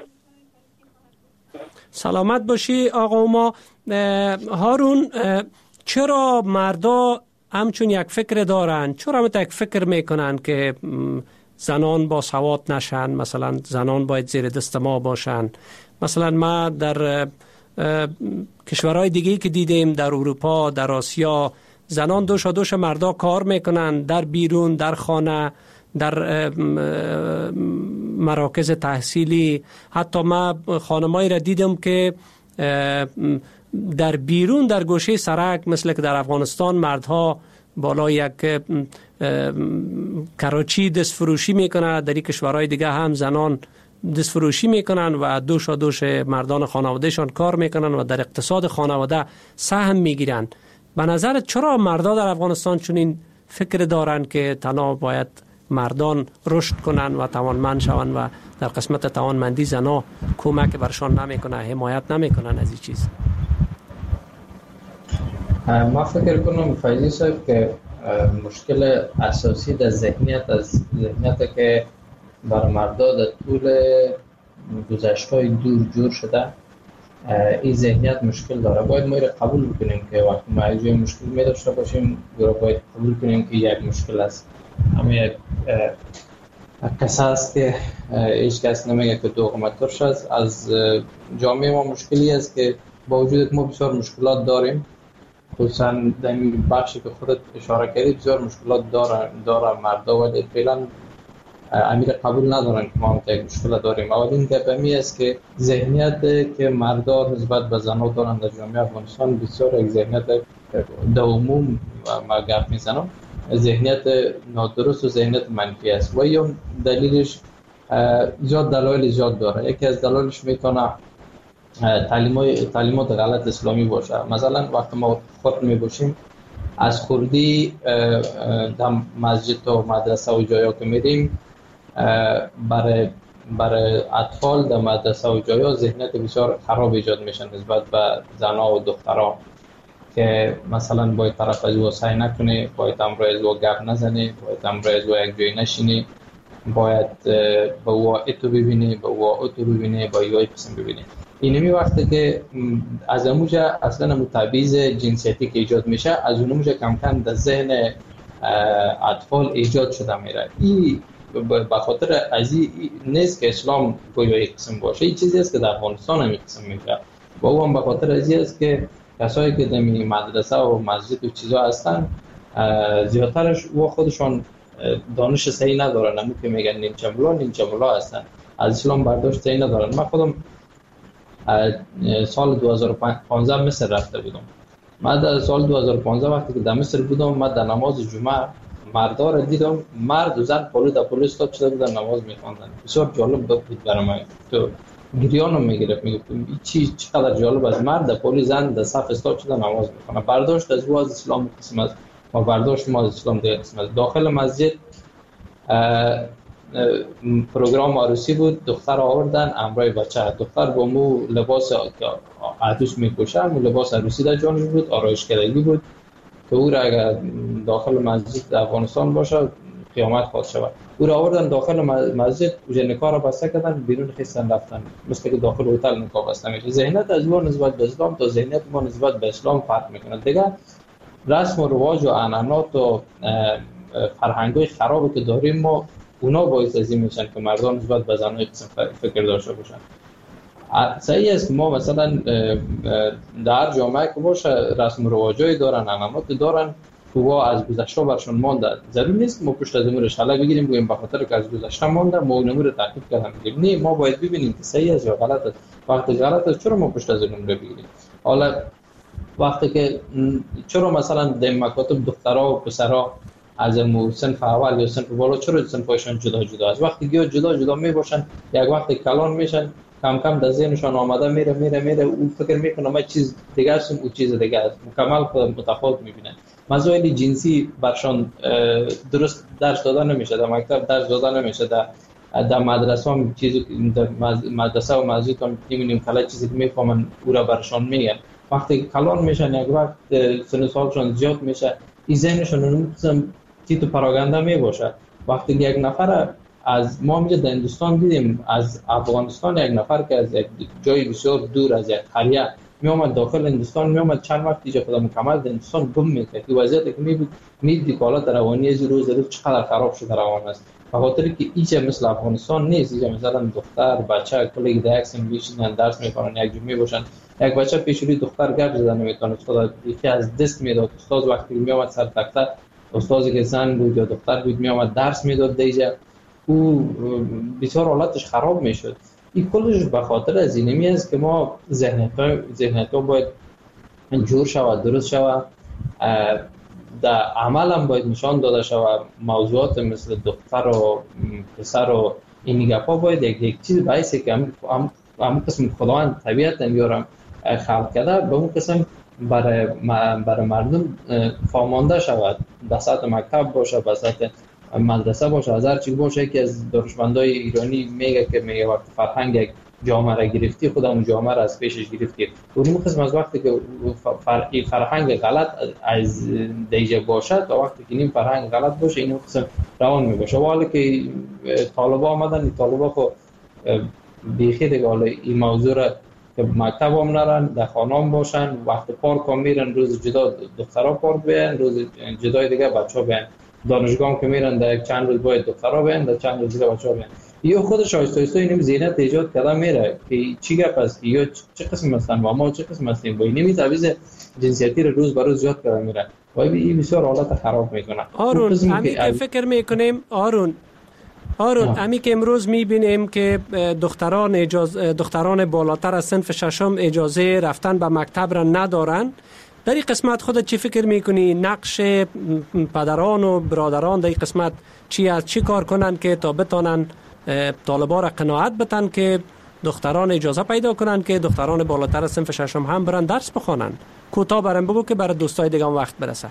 سلامت باشی آقا ما. هارون، چرا مردا همچون یک فکر دارن؟ چرا یک فکر میکنن که زنان با سواد نشن؟ مثلا زنان باید زیر دست ما باشن. مثلا ما در کشورهای دیگه که دیدیم، در اروپا، در آسیا، زنان دوش مردا کار میکنن، در بیرون، در خانه، در مراکز تحصیلی. حتی ما خانمایی را دیدم که در بیرون، در گوشه سرک، مثل که در افغانستان مردها بالا یک کراچی دست فروشی میکنه، در این کشورهای دیگه هم زنان دست فروشی میکنن و دوش مردان خانوادهشان کار میکنن و در اقتصاد خانواده سهم میگیرن. به نظرت چرا مردا در افغانستان چنین فکر دارن که تنها باید مردان رشد کنن و توانمند شون و در قسمت توانمندی زنا کمک برشان نمیکنه، حمایت نمیکنن از این چیز؟ ما فکر کنم فیضی صاحب که مشکل اساسی در ذهنیت که بر مردا در طول گذشته‌های دور جور شده، این ذهنیت مشکل داره. باید ما قبول بکنیم که وقتی ما یک مشکل می داشته باشیم، باید قبول کنیم که یک مشکل است. اما یک کسی است که هیچ کس نمیگه که دوغمترش است. از جامعه ما مشکلی است که با وجود که ما بسیار مشکلات داریم، خصوصا در این بخشی که خودت اشاره کردی بسیار مشکلات داره مردا، ولی فعلا امیر قبول ندارن که ما هم یک مشکل داریم. اولین گپمی است که ذهنیت که مردا نسبت به زنها دارن در جامعه افغانستان بسیار یک ذهنیت در عموم ما گپ میزنم، ذهنیت نادرست و ذهنیت منفی است و یا دلیلش دلایل زیاد داره. یکی از دلایلش میتونه تعلیمات غلط اسلامی باشه. مثلا وقتی ما خود میباشیم از خردی در مسجد و مدرسه و جایا که میریم، برای اطفال در مدرسه و جایا ذهنیت بسیار خراب ایجاد میشن نسبت به زنها و دختران، که مثلا باید طرف از او سعی نکنه، باید امروز او گپ نزنه، باید امروز او یک جای نشینه، باید به او اتو ببینه، به او اتو ببینه، با یوی قسم ببینه. اینمی وقتی که از اموجه اصلا متبعیض جنسیتی که ایجاد میشه، از اونموجه کم کم در ذهن اطفال ایجاد شده میره. این به خاطر از این نیست که اسلام گویا یک قسم باشه، این چیزی است که در افغانستان هم یک قسم میشه و او هم به خاطر از این است که کسایی که در مدرسه و مسجد و چیزا هستن زیادترش و خودشان دانش صحیح ندارن، همون که میگن نیمچه ملا هستن، از اسلام برداشت صحیح ندارن. من خودم سال 2015 مصر رفته بودم. من در سال 2015 وقتی که در مصر بودم، من در نماز جمعه مردا را دیدم، مرد و زن پلو استاد شده بودن نماز میخواندن. بسیار جالب بود برای من، تو گریانم میگرفت، میگفتم چقدر جالب است، مرد در پلو، زن در صف استاد شده نماز میخوانه. برداشت از او از اسلام قسم است و برداشت ما از اسلام دیگه قسم است. داخل مسجد پروگرام عروسی بود، دختر آوردن امرای بچه، دختر با مو لباس عروس میپوشه، مو لباس عروسی در جانش بود، آرایشگرایی بود که او را اگر داخل مسجد افغانستان باشه قیامت خواهد شود. او را آوردن داخل مسجد، اوجه نکاح را بسته کردن، بیرون خیستن رفتن، مثل که داخل هتل نکاح بسته میشه. ذهنیت از ما نسبت به اسلام تا ذهنیت ما نسبت به اسلام فرق میکنه. دیگه رسم و رواج و عنعنات و فرهنگ‌های خرابی که داریم ما، اونا باعث از این میشن که مردان نسبت به زنای قسم فکر داشته باشن. صحیح است که ما مثلا در جامعه که باشه رسم و رواجایی دارن، عنعنات دارن که وا از گذشته برشون مانده. ضروری نیست که ما پشت از امور شله بگیریم بگیم به خاطر که از گذشته مانده ما اون امور تعقیب کردن بگیم. نه، ما باید ببینیم که صحیح است یا غلط است. وقتی غلط است چرا ما پشت از امور بگیریم؟ حالا وقتی که چرا مثلا در مکاتب دخترها و پسرها از صنف اول یا صنف بالا چرا صنفایشان جدا جدا است؟ وقتی که جدا جدا می باشن، یک وقتی کلان میشن، کم کم در ذهنشان آمده میره اون فکر میکنه ما چیز دیگه هستم، او چیز دیگه است، مکمل خود متفاوت میبینن. مسائل جنسی برشان درست درس داده نمیشه، در مکتب درس داده نمیشه، در مدرسه هم چیزی در مدرسه و مسجد هم نمیدونیم کلا چیزی که میفهمن او را برشان میگن. وقتی کلان میشن، یک وقت سن سالشان زیاد میشه، این ذهنشون تیتو پراگنده می باشه. وقتی یک نفر از ما میگه در هندوستان دیدیم از افغانستان یک نفر که از یک جای بسیار دور از یک قریه می اومد داخل هندوستان، می اومد چند وقت دیگه خدا مکمل در هندوستان گم میکرد. که وضعیتی که میدید که حالت روانی از روز چقدر خراب شده روان است، به خاطر که ایچ مثل افغانستان نیست. اینجا مثلا دختر بچه کلی در اکسن میشینن درس میکنن، یک جمعه باشن، یک بچه پیشوری دختر گرد زدن نمیتونه، استاد یکی از دست میداد. استاد وقتی می اومد سر تخته، استادی که زن بود یا دختر بود می اومد درس میداد دیگه، او بسیار حالتش خراب میشد. این کلش به خاطر از اینمی است که ما ذهنیت باید جور شود، درست شود، در عمل هم باید نشان داده شود. موضوعات مثل دختر و پسر و این گپا باید یک چیز باعثه که هم قسم خداوند طبیعت میارم خلق کرده به اون قسم برای مردم فامانده شود. بساط مکتب باشه، بساط مدرسه باشه، از هر چی باشه. که از دانشمندای ایرانی میگه که میگه وقتی فرهنگ یک جامعه را گرفتی، خودمون جامعه را از پیشش گرفتی. اون قسم از وقتی که فرهنگ غلط از دیجه باشه تا وقتی که این فرهنگ غلط باشه این قسم روان میباشه. ولی که طالبا آمدن، این طالبا خو بیخی دیگه حالا این موضوع را که مکتب هم نرن، در خانه هم باشن، وقت پارک هم میرن، روز جدا دخترها پارک بیان، روز جدای دیگه بچه ها بیان. دانشگاه هم که میرن در چند روز باید دخترها بیان، در چند روز دیگه بچه ها بیان. یا خودش آیسته اینم زینت ایجاد کرده میره که چی گپ است، یا چه قسم هستن و ما چه قسم هستیم، با اینمی تعویض جنسیتی رو روز به روز زیاد کرده میره و این بسیار حالت خراب میکنه. آرون امی که فکر میکنیم آرون امی که امروز میبینیم که دختران بالاتر از صنف ششم اجازه رفتن به مکتب را ندارن. در این قسمت خودت چی فکر میکنی؟ نقش پدران و برادران در این قسمت چی است؟ چی کار کنن که تا بتانن طالبا را قناعت بدن که دختران اجازه پیدا کنن که دختران بالاتر از صنف ششم هم برن درس بخونن؟ کوتاه برام بگو که برای دوستای دیگه هم وقت برسه.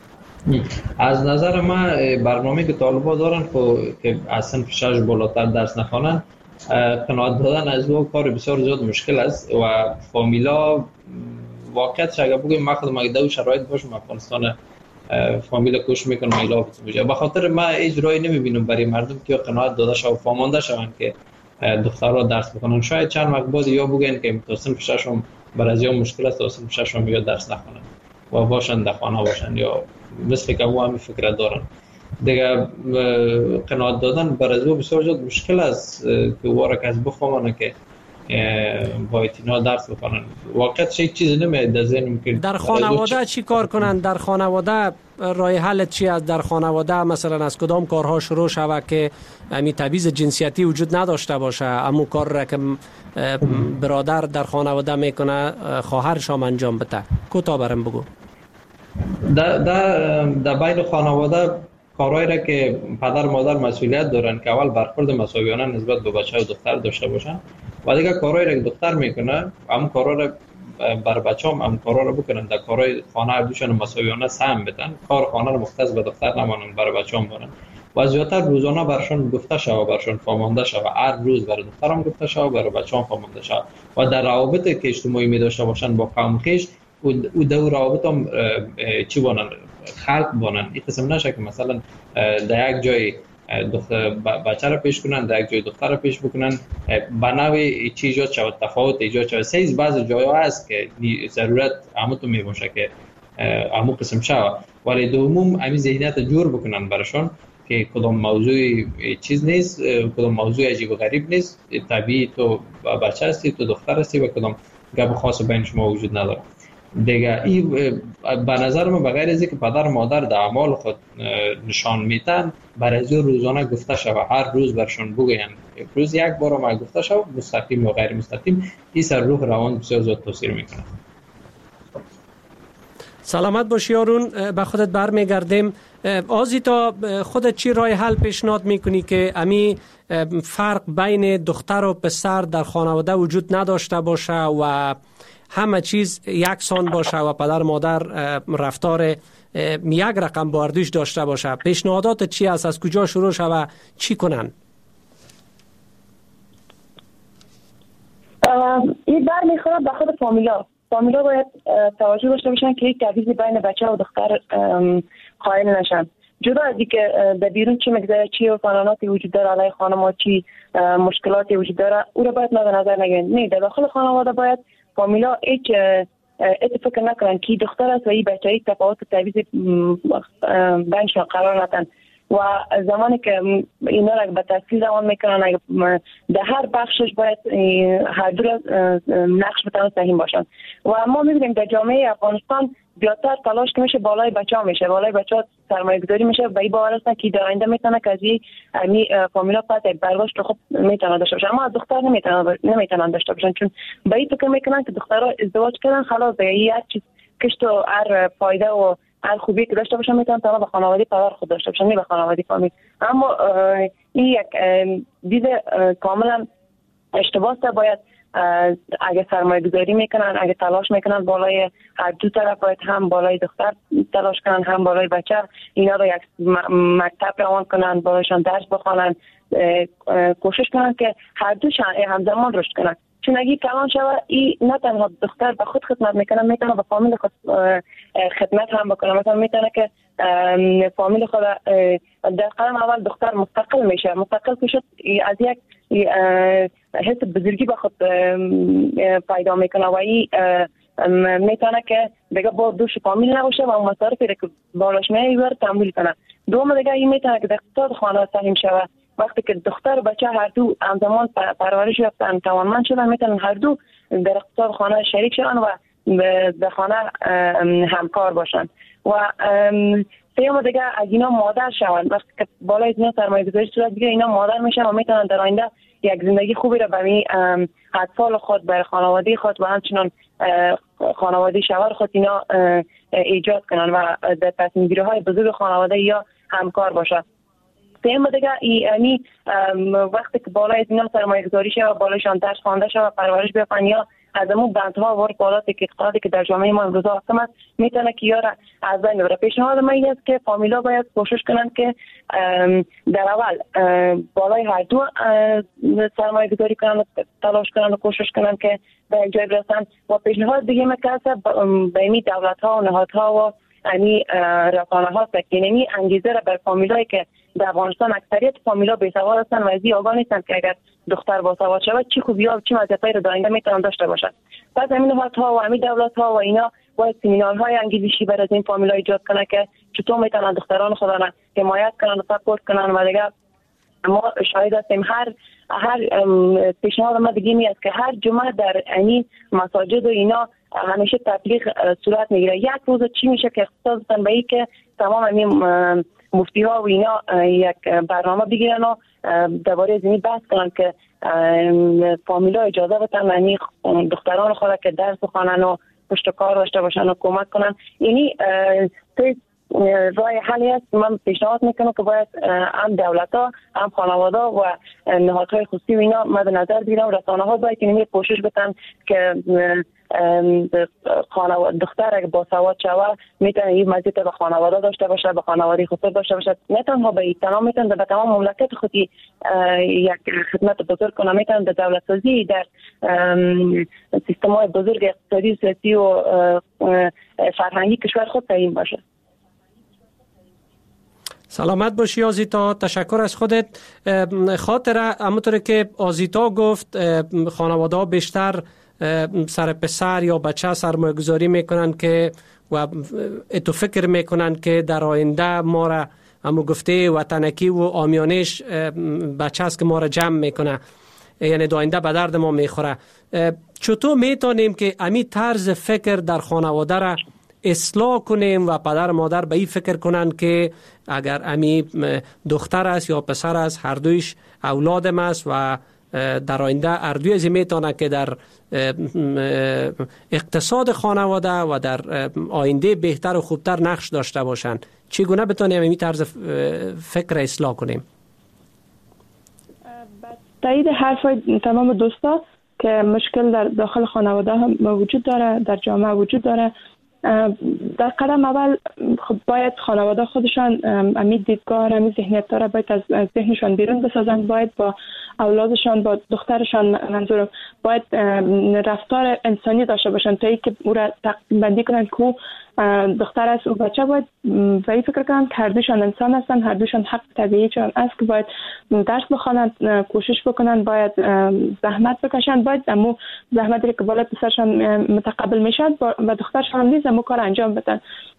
از نظر من برنامه که طالبا دارن که از صنف 6 بالاتر درس نخوانن، قناعت دادن از او کار بسیار زیاد مشکل است و فامیلا واقعیتش اگر بگیم من خودم اگه دو شرایط باشم افغانستان فامیل کوشش میکنم ایلافت بشه. به خاطر من اجرایی نمیبینم برای مردم که قناعت داده شو و فامانده شوند که دخترها درس بخونن. شاید چند وقت بعد یا بگن که تا صنف 6 برای یا مشکل است، تا صنف 6 یا درس نخونن و باشن در خانه باشن، یا مثل که او همین فکر دارن دیگه. قناعت دادن برای او بسیار زیاد مشکل است که وارک از بفهمن که باید اینا درس بکنن. واقعیت هیچ چیزی نمیاد در ذهنم که در خانواده چی کار کنن. در خانواده راه حل چی است؟ در خانواده مثلا از کدام کارها شروع شود که همین تبعیض جنسیتی وجود نداشته باشه؟ امو کار را که برادر در خانواده میکنه خواهرش هم انجام بده. کوتاه برام بگو. در بین خانواده کارهایی را که پدر مادر مسئولیت دارن که اول برخورد مساویانه نسبت به بچه و دختر داشته باشن و دیگه کارهایی را که دختر میکنه هم کارها را بر بچه‌ام هم کارها را بکنن، در کارهای خانه دوشان مساویانه سهم بدن، کار خانه را مختص به دختر نمانن، برای بچه‌ام بارن و زیاتر روزانه برشون گفته شود، برشون فامانده شود. هر روز برای دخترم گفته شود، برای بچه‌ام فامانده شود و در روابطی که اجتماعی می داشته باشن با قوم خویش او دو روابط هم چی بانن خلق بانن. این قسم نشه که مثلا در یک جای بچه را پیش کنن، در یک جای دختر را پیش بکنن، به نوعی چی ایجاد شود، تفاوت ایجاد شود. سیز بعض جای‌ها هست که ضرورت همون می باشه که همون قسم شود، ولی دوم همین ذهنیت جور بکنن برشان که کدام موضوع چیز نیست، کدام موضوع عجیب و غریب نیست، طبیعی تو بچه هستی، تو دختر هستی و کدام گپ خاص بین شما وجود نداره دیگه. این به نظر من بغیر از اینکه پدر و مادر در اعمال خود نشان میدن، برای از روزانه گفته شود، هر روز برشون بگوین، روز یک بار ما گفته شود، مستقیم و غیر مستقیم، این سر روح روان بسیار زیاد تاثیر میکنه. سلامت باشی آرون، به خودت برمیگردیم. آزیتا خودت چی راه حل پیشنهاد میکنی که امی فرق بین دختر و پسر در خانواده وجود نداشته باشه و همه چیز یکسان باشه و پدر مادر رفتار یک رقم با اردوش داشته باشه؟ پیشنهادات چی است؟ از کجا شروع شود؟ چی کنن؟ این بر میخواد به خود فامیلا باید توجه داشته باشن که یک تبعیض بین بچه و دختر قائل نشن. جدا از اینکه در بیرون چی میگذره، چی قانوناتی وجود داره علیه خانم، چی مشکلاتی وجود داره، او را باید مد نظر نگیریم. نه، در داخل خانواده باید فامیلا هیچ فکر نکنن که دختر است و این بچه‌ای تفاوت تبعیض بینشان قرار ندن و زمانی که اینا را به تفصیل زمان میکنن در هر بخشش باید هر دو نقش بتونن سهیم باشن. و ما میبینیم در جامعه افغانستان بیشتر تلاش که میشه بالای بچه‌ها میشه، بالای بچه‌ها سرمایه‌گذاری میشه، به این باور هستن که در آینده میتونه که از این فامیلا پس برداشت خوب میتونه داشته باشه، اما از دختر نمیتونن داشته باشن، چون به این فکر میکنن که دخترها ازدواج کردن خلاص دیگه هر چیز کشت و هر فایده و هر خوبی که داشته باشن میتونن تنها به خانواده پدر خود داشته باشن، نه به خانواده فامیل. اما این یک دید کاملا اشتباه است. باید اگه سرمایه گذاری میکنن، اگه تلاش میکنن بالای هر دو طرف، باید هم بالای دختر تلاش کنن هم بالای بچه، اینا رو یک مکتب روان کنن، بالایشان درس بخوانن، کوشش کنن که هر دو همزمان رشد کنن. چون اگه کلان شوه این نه تنها دختر به خود خدمت میکنه، میتونه به فامیل خود خدمت هم بکنه. مثلا میتونه که فامیل خود در قدم اول دختر مستقل میشه، مستقل که شد از یک حس بزرگی به خود پیدا میکنه و این میتونه که دیگه با دوش فامیل نباشه و اون مصارفی که بالاش میبره تحمل کنه. دوم دیگه این میتونه که در اقتصاد خانه سهیم شوه. وقتی که دختر و بچه هر دو همزمان پرورش یافتن، توانمند شدن، میتونن هر دو در اقتصاد خانه شریک شدن و در خانه همکار باشن. و سیوم دیگه از اینا مادر شوند. وقتی که بالای اینا سرمایه گذاری صورت بگیره، اینا مادر میشن و میتونن در آینده یک زندگی خوبی را برای اطفال خود، برای خانواده خود و همچنان خانواده شوهر خود اینا ایجاد کنن و در تصمیم گیری های بزرگ خانواده یا همکار باشن. سیم دیگه یعنی وقتی که بالای اینا سرمایه گذاری شه و بالایشان درس خوانده شه و پرورش بفن یا از امون بندها و رکولاتی که اقتصادی که در جامعه ما امروز حاکم است میتونه که یاره از بین بره. پیشنهاد من این است که فامیلا باید کوشش کنن که در اول بالای هر دو سرمایه گذاری کنن و تلاش کنن و کوشش کنن که به یک جای برسن. و پیشنهاد دیگه میکرده به این دولت ها و نهادها و یعنی رسانه ها سکینمی انگیزه را بر فامیلایی که در افغانستان اکثریت فامیلا بی‌سواد هستند و از این آگاه نیستند که اگر دختر باسواد شود چی خوبی‌ها و چی مزیت‌هایی را در آینده میتونن داشته باشد. پس همین نهادها و همین دولت‌ها و اینا باید سمینارهای انگیزشی برای این فامیلا ایجاد کنه که چطور میتونن دختران خود را حمایت کنن و سپورت کنن. و دیگه ما شاهد هستیم هر پیشنهاد ما دیگه می است که هر جمعه در یعنی مساجد و اینا همیشه تبلیغ صورت میگیره. یک روز چی میشه که اختصاص به این که تمام همین مفتی ها و اینا یک برنامه بگیرن و درباره از این بحث کنن که فامیلا اجازه بدن یعنی دختران خود که درس بخوانن و پشت کار داشته باشن و کمک کنن. یعنی راه حلی است. من پیشنهاد میکنم که باید هم دولت ها هم خانواده و نهادهای خصوصی و اینا مد نظر بگیرن. رسانه ها باید اینمی کوشش بکنن که دختر اگه باسواد شود میتونه این مزیت به خانواده داشته باشه، به خانواده خود داشته باشه، نه تنها به تمام میتونه به تمام مملکت خودی یک خدمت بزرگ کنه، میتونه در دولت سازی، در سیستم های بزرگ اقتصادی، سیاسی و فرهنگی کشور خود تعیین باشه. سلامت باشی آزیتا، تشکر از خودت. خاطره همونطور که آزیتا گفت خانواده ها بیشتر سر پسر یا بچه سرمایه گذاری میکنن که و اتو فکر میکنن که در آینده ما را همون گفته وطنکی و آمیانش بچه است که ما را جمع میکنه، یعنی در آینده به درد ما میخوره. چطور میتونیم که امی طرز فکر در خانواده را اصلاح کنیم و پدر و مادر به این فکر کنن که اگر امی دختر است یا پسر است هر دویش اولادم است و در آینده هر دوی از میتونه که در اقتصاد خانواده و در آینده بهتر و خوبتر نقش داشته باشن. چگونه بتونیم این طرز فکر اصلاح کنیم؟ تایید حرفای تمام دوستا که مشکل در داخل خانواده هم وجود داره، در جامعه وجود داره. در قدم اول خب باید خانواده خودشان امی دیدگاه، امی ذهنیت داره باید از ذهنشان بیرون بسازن، باید با اولادشان، با دخترشان منظورم باید رفتار انسانی داشته باشن تا اینکه او را تقسیم بندی کنن که دختر است و بچه. باید به این فکر کنن که هر دوشان انسان هستن، هر دوشان حق طبیعیشان است که باید درس بخوانند، کوشش بکنن، باید زحمت بکشن، باید امو زحمتی که بالا پسرشان متقبل میشد و دخترشان نیز امو کار انجام بدن.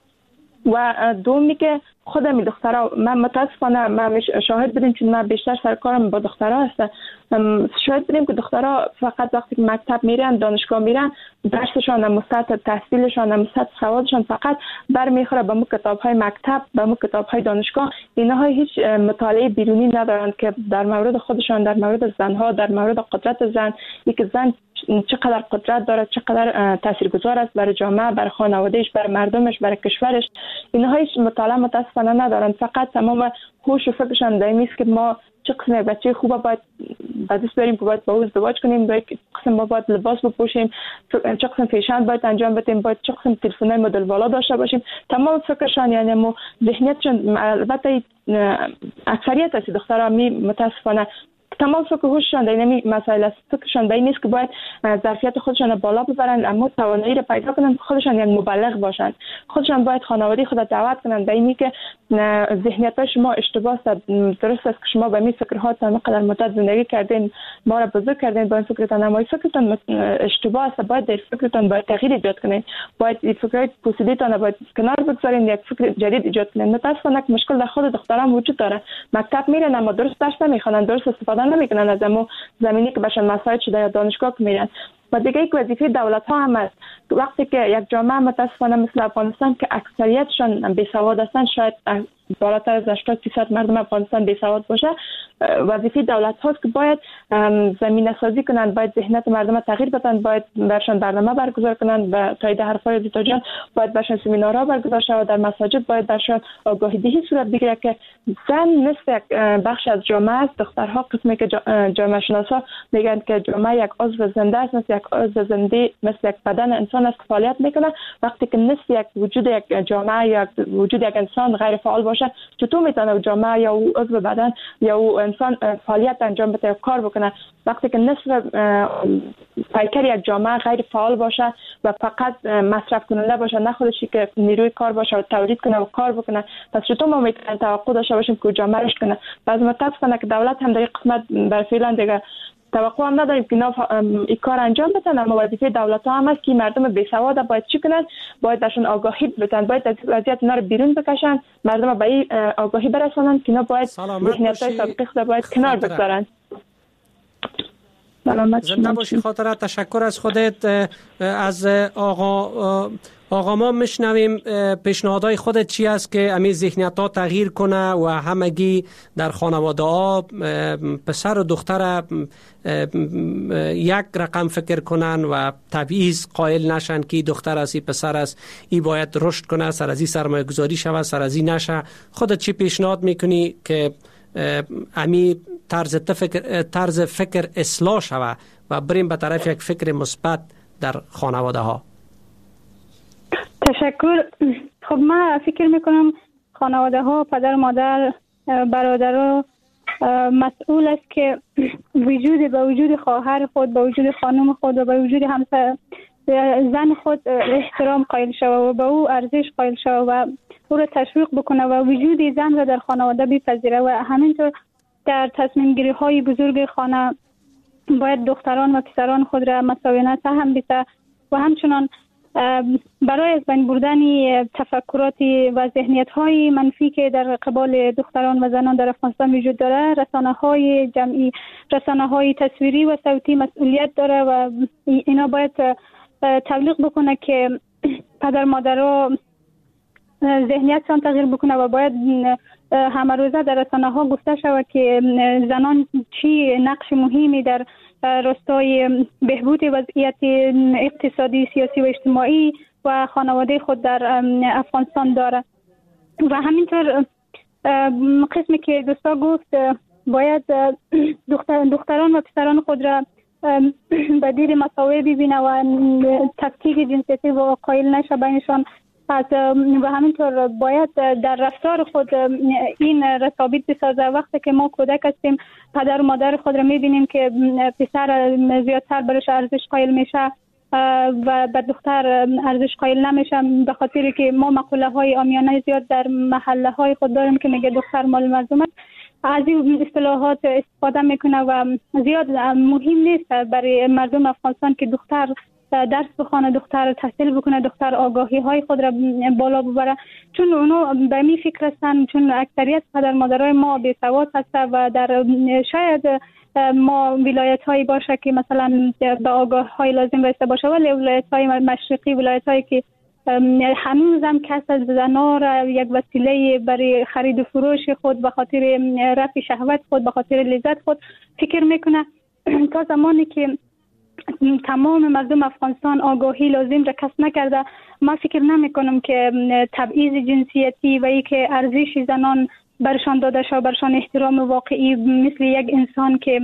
و دومی که خود می دخترها، من متاسفانه من شاهد بودیم که من بیشتر سر کارم با دخترها هستم، شاهد بودیم که دخترها فقط وقتی که مکتب میرن، دانشگاه میرن، درسشان هم سطح تحصیلشان هم سطح سوادشان فقط برمیخوره به مو کتاب‌های مکتب، به مو کتاب‌های دانشگاه. اینها هیچ مطالعه بیرونی ندارند که در مورد خودشان، در مورد زنها، در مورد قدرت زن، اینکه زن چقدر قدرت دارد، چقدر تاثیرگذار است برای جامعه، برای خانوادهش، برای مردمش، برای کشورش. اینها هیچ مطالعه متاسفانه ندارند. فقط تمام هوش و فکرشان در این است که ما چه قسم بچه خوبه باید دست بریم که باید با او ازدواج کنیم، چه قسم ما باید لباس بپوشیم، چه قسم فیشن باید انجام بدیم، باید چه قسم تلفن‌های مدل والا داشته باشیم. تمام فکرشان یعنی مو ذهنیتشان، البته اکثریت از دخترها متاسفانه تمام فکر هوششان در این مسائل است. فکرشان به این نیست که باید ظرفیت خودشان بالا ببرند، اما توانایی را پیدا کنند خودشان یک مبلغ باشند. خودشان باید خانواده خود دعوت کنند به اینی که ذهنیت شما اشتباه است، درست است که شما به این فکرها تا قدر مدت زندگی کردین، ما را بزرگ کردین با این فکرتان، اما این فکرتان اشتباه است، باید در فکرتان باید تغییر ایجاد کنین، باید این فکرهای پوسیده‌تان باید کنار بگذارین، یک فکر جدید ایجاد کنین. متأسفانه که مشکل در خود دختران وجود داره، مکتب میرن اما درست درس نمیخوانند، درست استفاده نمیکنن از امو زمینی که بهشون مساعد شده یا دانشگاه که میرن. و دیگه یک وظیفه دولت ها هم است. وقتی که یک جامعه متاسفانه مثل افغانستان که اکثریتشان بیسواد هستند، شاید بالاتر از 80% مردم افغانستان بیسواد باشه، وظیفه دولت هاست که باید زمینه سازی کنند، باید ذهنیت مردم تغییر بدن، باید برشان برنامه برگزار کنند به تایید حرفای زیتا جان، باید برشان سمینارها برگزار شود در مساجد، باید برشان آگاهی دهی صورت بگیره که زن مثل یک بخش از جامعه است. دخترها قسمی که جامعه شناسا میگن که جامعه یک عضو زنده است، مثل یک عضو زنده، مثل یک بدن انسان است که فعالیت میکنه. وقتی که نصف یک وجود یک جامعه یا وجود یک انسان غیر فعال باشه، چطور میتونه جامعه یا عضو بدن یا انسان فعالیت انجام بده یا کار بکنه؟ وقتی که نصف پیکر یک جامعه غیر فعال باشه و فقط مصرف کننده باشه، نه خودشی که نیروی کار باشه و تولید کنه و کار بکنه، پس چطور ما میتونیم توقع داشته باشیم که جامعه رشد کنه؟ بعض متاسفانه که دولت هم در این قسمت برای فعلا دیگه توقع هم نداریم که این کار انجام بدن. اما وظیفه دولت ها هم است که مردم بیسواد باید چی کنند؟ باید درشون آگاهی بدن، باید از وضعیت اینا رو بیرون بکشن، مردم به این آگاهی برسونن که اینا باید ذهنیت‌های سابقه خود باید کنار بگذارن. زنده باشی خاطره. تشکر از خودت. از آقا ما میشنویم پیشنهادهای خودت چی است که امی ذهنیت ها تغییر کنه و همگی در خانواده ها پسر و دختر یک رقم فکر کنن و تبعیض قائل نشن که دختر است پسر است، ای باید رشد کنه، سر از این سرمایه گذاری شود، سر از این نشه. خودت چی پیشنهاد میکنی که امی طرز فکر اصلاح شود و بریم به طرف یک فکر مثبت در خانواده ها؟ تشکر. خب من فکر میکنم خانواده ها، پدر مادر، برادرها مسئول است که به وجود خواهر خود، به وجود خانم خود و به وجود همسر زن خود احترام قائل شود و به او ارزش قائل شود و او را تشویق بکنه و وجود زن را در خانواده بپذیره. و همینطور در تصمیم گیری های بزرگ خانه باید دختران و پسران خود را مساویانه سهم بده و همچنان برای از بین بردن تفکرات و ذهنیت های منفی که در قبال دختران و زنان در افغانستان وجود داره، رسانه های جمعی، رسانه های تصویری و صوتی مسئولیت داره و اینا باید تبلیغ بکنه که پدر مادرها ذهنیتشان تغییر بکنه و باید همه روزه در رسانه ها گفته شود که زنان چی نقش مهمی در راستای بهبود وضعیت اقتصادی، سیاسی و اجتماعی و خانواده خود در افغانستان داره. و همینطور قسمی که دوستا گفت باید دختران و پسران خود را به دید مساوی ببینه و تفکیک جنسیتی و قائل نشه بینشان. و همینطور باید در رفتار خود این رتابیت بسازه. وقتی که ما کودک هستیم پدر و مادر خود را میبینیم که پسر زیادتر برش ارزش قائل میشه و به دختر ارزش قائل نمیشه، به خاطر که ما مقوله های عامیانه زیاد در محله های خود داریم که میگه دختر مال مردم است. از این اصطلاحات استفاده میکنه و زیاد مهم نیست برای مردم افغانستان که دختر درس بخونه، دختر تحصیل بکنه، دختر آگاهی های خود را بالا ببره، چون اونا به می فکر هستن، چون اکثریت پدر مادرای ما بی سواد هست و در شاید ما ولایت هایی باشه که مثلا به آگاه های لازم رسیده باشه، ولی ولایت های مشرقی، ولایت هایی که هنوز هم کس از زنا را یک وسیله برای خرید و فروش خود به خاطر رفع شهوت خود، به خاطر لذت خود فکر میکنه. تا زمانی که تمام مردم افغانستان آگاهی لازم را کسب نکرده، ما فکر نمی کنم که تبعیض جنسیتی و ای که ارزش زنان برشان داده شد، برشان احترام واقعی مثل یک انسان که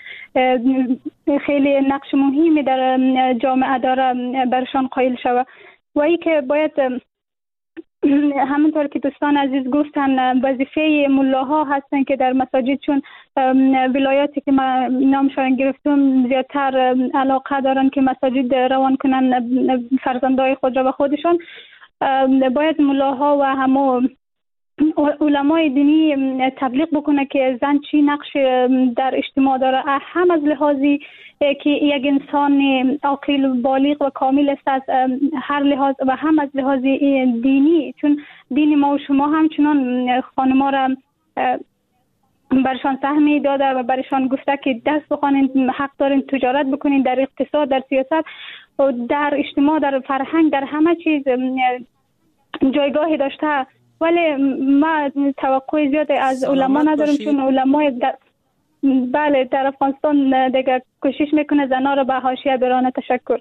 خیلی نقش مهمی در جامعه داره برشان قائل شود. و ای که باید همونطور که دوستان عزیز گفتن وظیفه ملاها هستن که در مساجد، چون ولایاتی که ما نامشان گرفتم زیادتر علاقه دارن که مساجد روان کنن فرزندای خود را و خودشان، باید ملاها و همو علمای دینی تبلیغ بکنه که زن چی نقش در اجتماع داره، هم از لحاظی که یک انسان عاقل بالغ و کامل است از هر لحاظ و هم از لحاظ دینی، چون دین ما و شما همچنان خانم‌ها را برشان سهمی داده و برشان گفته که دست بخوانید، حق دارین تجارت بکنین، در اقتصاد، در سیاست و در اجتماع، در فرهنگ، در همه چیز جایگاهی داشته. ولی ما توقع زیاد از علما نداریم، چون علمای بله در افغانستان دیگه کوشش میکنه زنا رو به حاشیه برانه. تشکر.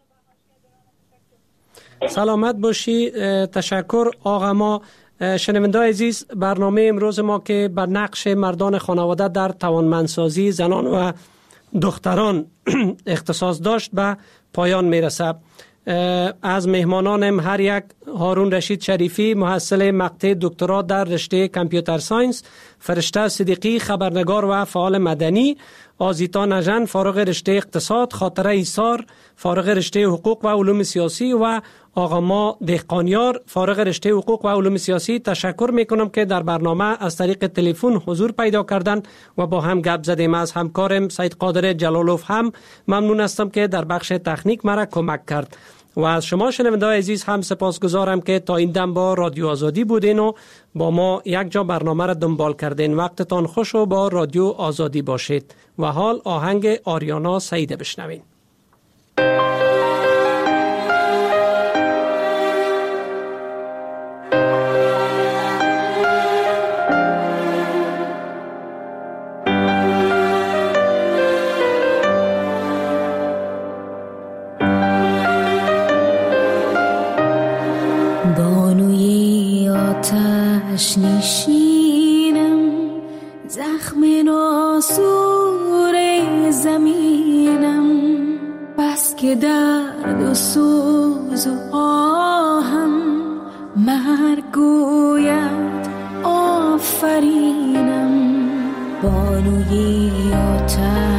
سلامت باشی. تشکر آقا. ما شنونده عزیز، برنامه امروز ما که به نقش مردان خانواده در توانمندسازی زنان و دختران اختصاص داشت به پایان میرسه. از مهمانانم هر یک: هارون رشید شریفی، محصل مقطع دکترا در رشته کامپیوتر ساینس، فرشته صدیقی، خبرنگار و فعال مدنی، آزیتا نژن، فارغ رشته اقتصاد، خاطره ایسار، فارغ رشته حقوق و علوم سیاسی و آقا ما دهقانیار، فارغ رشته حقوق و علوم سیاسی. تشکر میکنم که در برنامه از طریق تلفن حضور پیدا کردن و با هم گپ زدیم. از همکارم سید قادر جلالوف هم ممنون هستم که در بخش تکنیک مرا کمک کرد و از شما شنونده‌های عزیز هم سپاسگزارم که تا این دم با رادیو آزادی بودین و با ما یک جا برنامه را دنبال کردین. وقتتان خوش و با رادیو آزادی باشید. و حال آهنگ آریانا سعیده بشنوین. نشینم، زخم ناسور زمینم، بس که درد و سوز و آهم مرگ گوید آفرینم. بانوی آتش